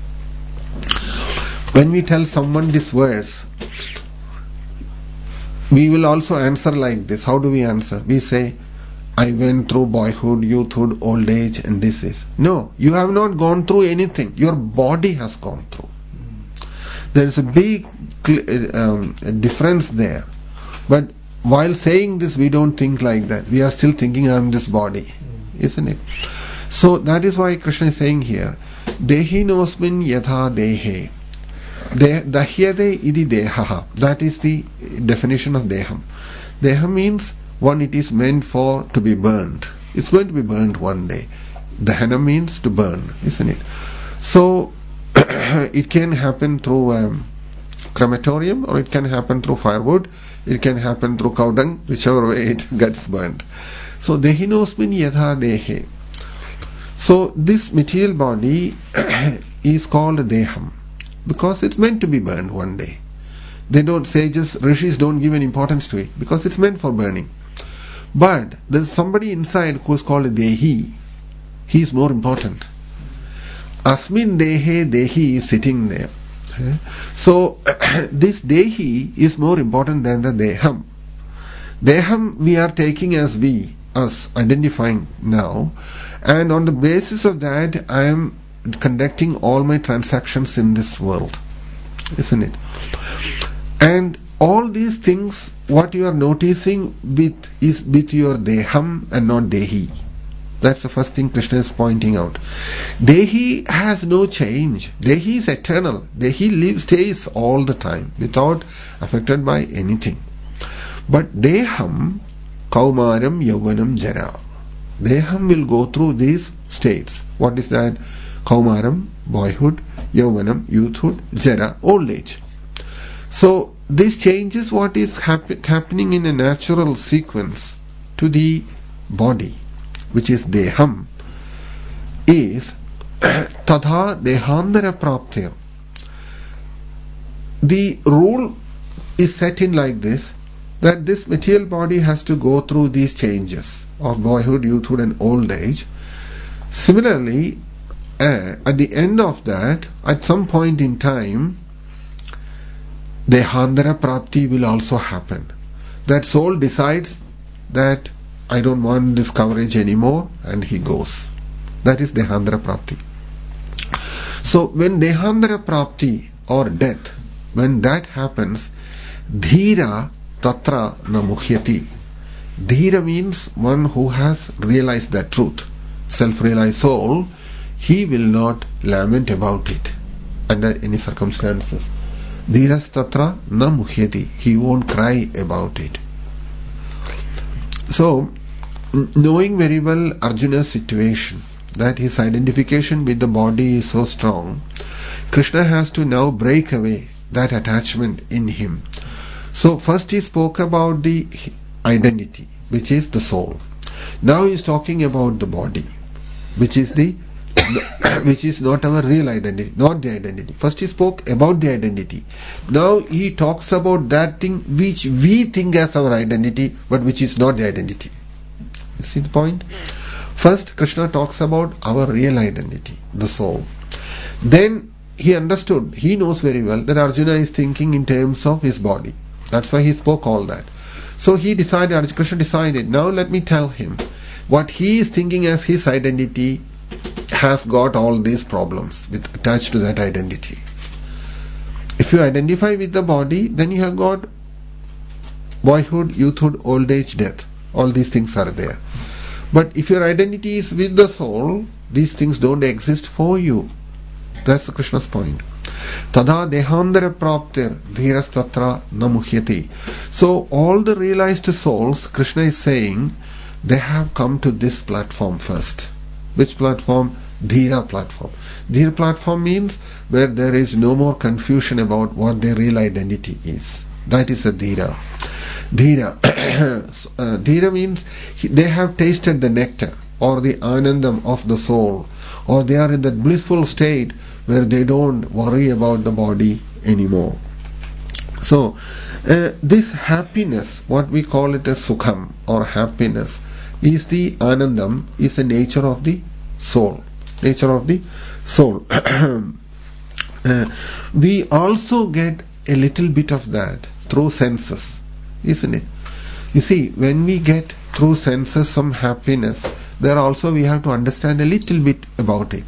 When we tell someone this verse, we will also answer like this. How do we answer? We say, I went through boyhood, youthhood, old age and disease. No, you have not gone through anything. Your body has gone through. There is a big um, difference there. But while saying this, we don't think like that. We are still thinking, I am this body. Isn't it? So that is why Krishna is saying here, Dehi nosmin yatha dehe. Dahyade idi dehaha. That is the definition of deham. Deham means one, it is meant for to be burned. It's going to be burned one day. Dahana means to burn, isn't it? So it can happen through um, crematorium, or it can happen through firewood, it can happen through cow dung, whichever way it gets burned. So dehinosmin yatha dehe. So this material body is called deham because it's meant to be burned one day. They don't say, just rishis don't give an importance to it because it's meant for burning. But there's somebody inside who is called a dehi. He is more important. Asmin dehe, dehi is sitting there. So this dehi is more important than the deham. Deham we are taking as we, us, identifying now, and on the basis of that I am conducting all my transactions in this world, isn't it? And all these things, what you are noticing with is with your deham and not dehi. That's the first thing Krishna is pointing out. Dehi has no change. Dehi is eternal. Dehi lives, stays all the time without affected by anything. But deham, kaumaram, yauvanam, jara. Deham will go through these states. What is that? Kaumaram, boyhood, yauvanam, youthhood, jara, old age. So this changes what is hap- happening in a natural sequence to the body, which is deham, is tadha dehandara praptir. The rule is set in like this, that this material body has to go through these changes of boyhood, youthhood and old age. Similarly, uh, at the end of that, at some point in time, dehandara prapti will also happen. That soul decides that I don't want this coverage anymore, and he goes. That is dehandara prapti. So when dehandara prapti or death, when that happens, dhira tatra na mukhyati. Dhira means one who has realized that truth, self-realized soul. He will not lament about it under any circumstances. Dhiras tatra na mukhyati. He won't cry about it. So, knowing very well Arjuna's situation, that his identification with the body is so strong, Krishna has to now break away that attachment in him. So first he spoke about the identity, which is the soul. Now he is talking about the body, which is the which is not our real identity, not the identity. First he spoke about the identity. Now he talks about that thing which we think as our identity, but which is not the identity. You see the point? First Krishna talks about our real identity, the soul. Then he understood, he knows very well that Arjuna is thinking in terms of his body. That's why he spoke all that. So he decided, Krishna decided, now let me tell him what he is thinking as his identity has got all these problems with attached to that identity. If you identify with the body, then you have got boyhood, youthhood, old age, death. All these things are there. But if your identity is with the soul, these things don't exist for you. That's Krishna's point. Tada dehantara praptir dhiras tatra na muhyati. So all the realized souls, Krishna is saying, they have come to this platform first. Which platform? Dhira platform. Dhira platform means where there is no more confusion about what their real identity is. That is a Dhira. Dhira. uh, Dhira means they have tasted the nectar or the anandam of the soul, or they are in that blissful state where they don't worry about the body anymore. So uh, this happiness, what we call it as sukham or happiness, is the anandam, is the nature of the soul. Nature of the soul. uh, we also get a little bit of that through senses, isn't it? You see, when we get through senses some happiness, there also we have to understand a little bit about it.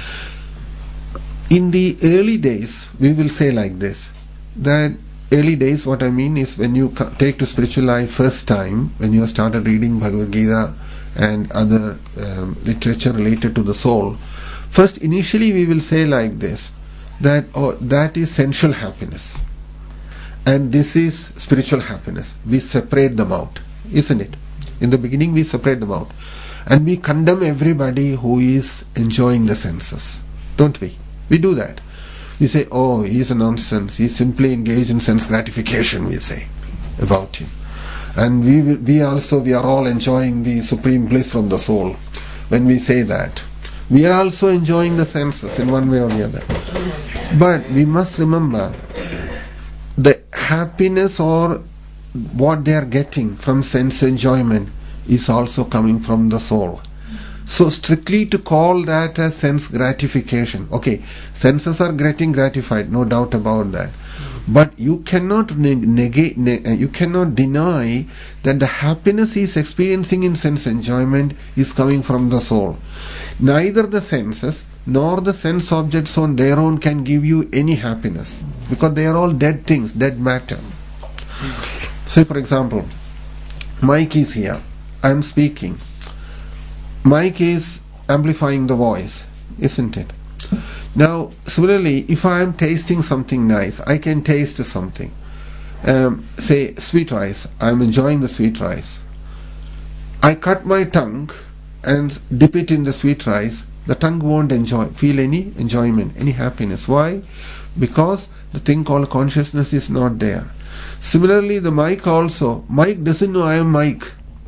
In the early days, we will say like this, that early days, what I mean is when you take to spiritual life first time, when you have started reading Bhagavad Gita and other um, literature related to the soul, first initially we will say like this, that oh, that is sensual happiness and this is spiritual happiness. We separate them out, isn't it? In the beginning we separate them out and we condemn everybody who is enjoying the senses, don't we? We do that. We say, oh, he is a nonsense, he is simply engaged in sense gratification, we say about him. And we we also, we are all enjoying the supreme bliss from the soul. When we say that, we are also enjoying the senses in one way or the other. But we must remember, the happiness or what they are getting from sense enjoyment is also coming from the soul. So strictly to call that as sense gratification, okay, senses are getting gratified, no doubt about that. But you cannot negate, you cannot deny that the happiness he is experiencing in sense enjoyment is coming from the soul. Neither the senses nor the sense objects on their own can give you any happiness, because they are all dead things, dead matter. Say for example, mic is here, I am speaking. Mic is amplifying the voice, isn't it? Now, similarly, if I am tasting something nice, I can taste something. Um, say, sweet rice. I am enjoying the sweet rice. I cut my tongue and dip it in the sweet rice. The tongue won't enjoy, feel any enjoyment, any happiness. Why? Because the thing called consciousness is not there. Similarly, the mic also. Mic doesn't know I am mic.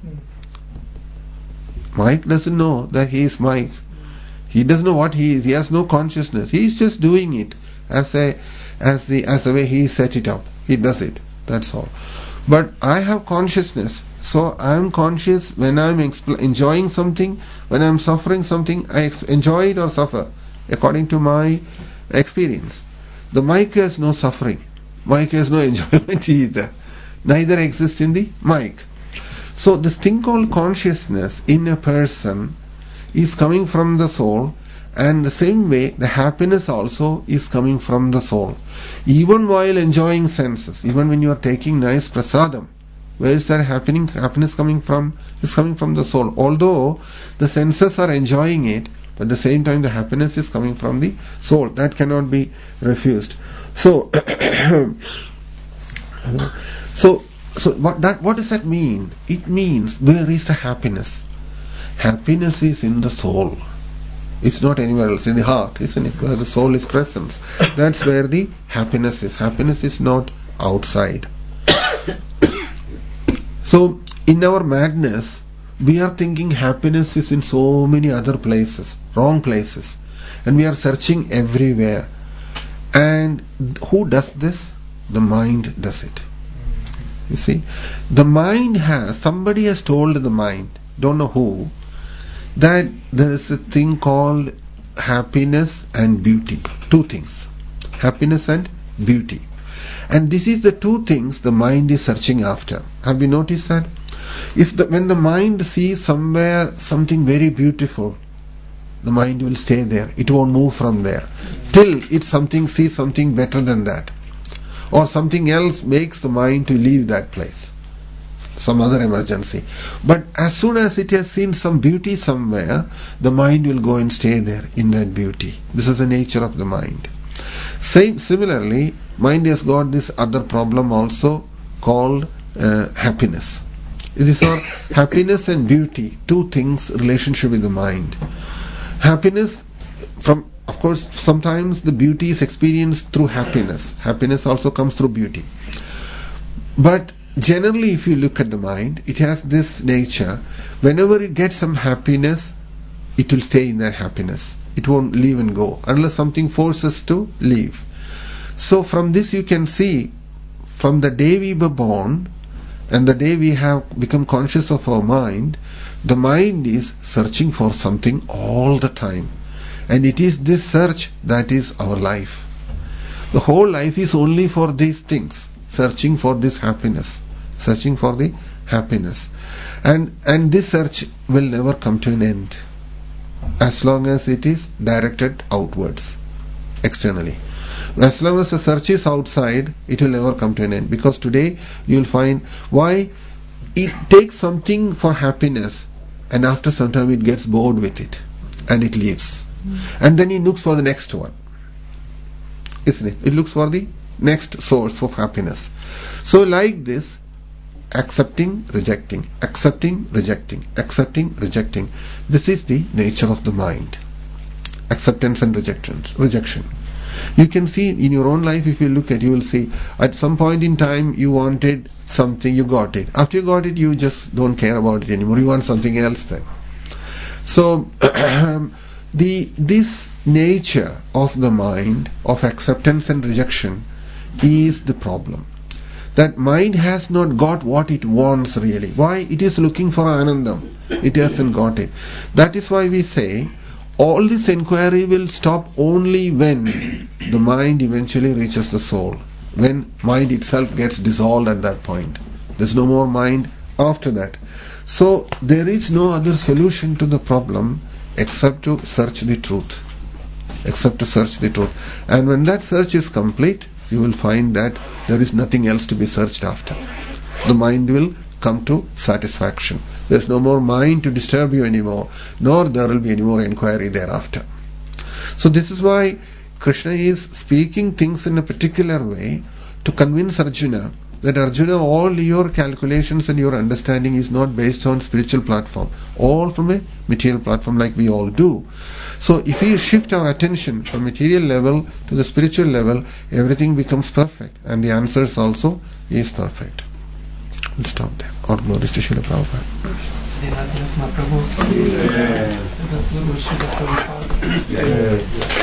Mic doesn't know that he is mic. He doesn't know what he is. He has no consciousness. He is just doing it as a, as the, as the way he set it up. He does it. That's all. But I have consciousness. So I am conscious when I am expl- enjoying something, when I am suffering something. I ex- enjoy it or suffer according to my experience. The mic has no suffering. Mic has no enjoyment either. Neither exists in the mic. So this thing called consciousness in a person is coming from the soul, and the same way the happiness also is coming from the soul. Even while enjoying senses, even when you are taking nice prasadam, where is that happening? Happiness coming from? Is coming from the soul. Although the senses are enjoying it, but at the same time the happiness is coming from the soul. That cannot be refused. So, so, so what that what does that mean? It means where is the happiness? Happiness is in the soul. It's not anywhere else, in the heart, isn't it? Where the soul is present. That's where the happiness is. Happiness is not outside. So, in our madness, we are thinking happiness is in so many other places, wrong places. And we are searching everywhere. And who does this? The mind does it. You see? The mind has, somebody has told the mind, don't know who, that there is a thing called happiness and beauty. Two things. Happiness and beauty. And this is the two things the mind is searching after. Have you noticed that? If the, when the mind sees somewhere something very beautiful, the mind will stay there. It won't move from there. Till it something sees something better than that. Or something else makes the mind to leave that place. Some other emergency. But as soon as it has seen some beauty somewhere, the mind will go and stay there in that beauty. This is the nature of the mind. Same, similarly, mind has got this other problem also called uh, happiness. These are happiness and beauty, two things, relationship with the mind. Happiness, from of course, sometimes the beauty is experienced through happiness. Happiness also comes through beauty. But generally, if you look at the mind, it has this nature. Whenever it gets some happiness, it will stay in that happiness. It won't leave and go unless something forces to leave. So from this you can see, from the day we were born and the day we have become conscious of our mind, the mind is searching for something all the time. And it is this search that is our life. The whole life is only for these things, searching for this happiness, searching for the happiness. And, and this search will never come to an end as long as it is directed outwards, externally. As long as the search is outside, it will never come to an end. Because today you will find why it takes something for happiness and after some time it gets bored with it and it leaves. Mm. And then it looks for the next one. Isn't it? It looks for the next source of happiness. So like this, accepting, rejecting, accepting, rejecting, accepting, rejecting. This is the nature of the mind. Acceptance and rejection. rejection. You can see in your own life, if you look at, you will see at some point in time you wanted something, you got it. After you got it, you just don't care about it anymore. You want something else then. So the this nature of the mind of acceptance and rejection is the problem. That mind has not got what it wants really. Why? It is looking for Anandam. It hasn't got it. That is why we say all this inquiry will stop only when the mind eventually reaches the soul. When mind itself gets dissolved at that point. There's no more mind after that. So there is no other solution to the problem except to search the truth. Except to search the truth. And when that search is complete, you will find that there is nothing else to be searched after. The mind will come to satisfaction. There is no more mind to disturb you anymore, nor there will be any more inquiry thereafter. So this is why Krishna is speaking things in a particular way to convince Arjuna that Arjuna, all your calculations and your understanding is not based on spiritual platform, all from a material platform like we all do. So if we shift our attention from material level to the spiritual level, everything becomes perfect and the answers also is perfect. We'll stop there. All glories to Srila Prabhupada.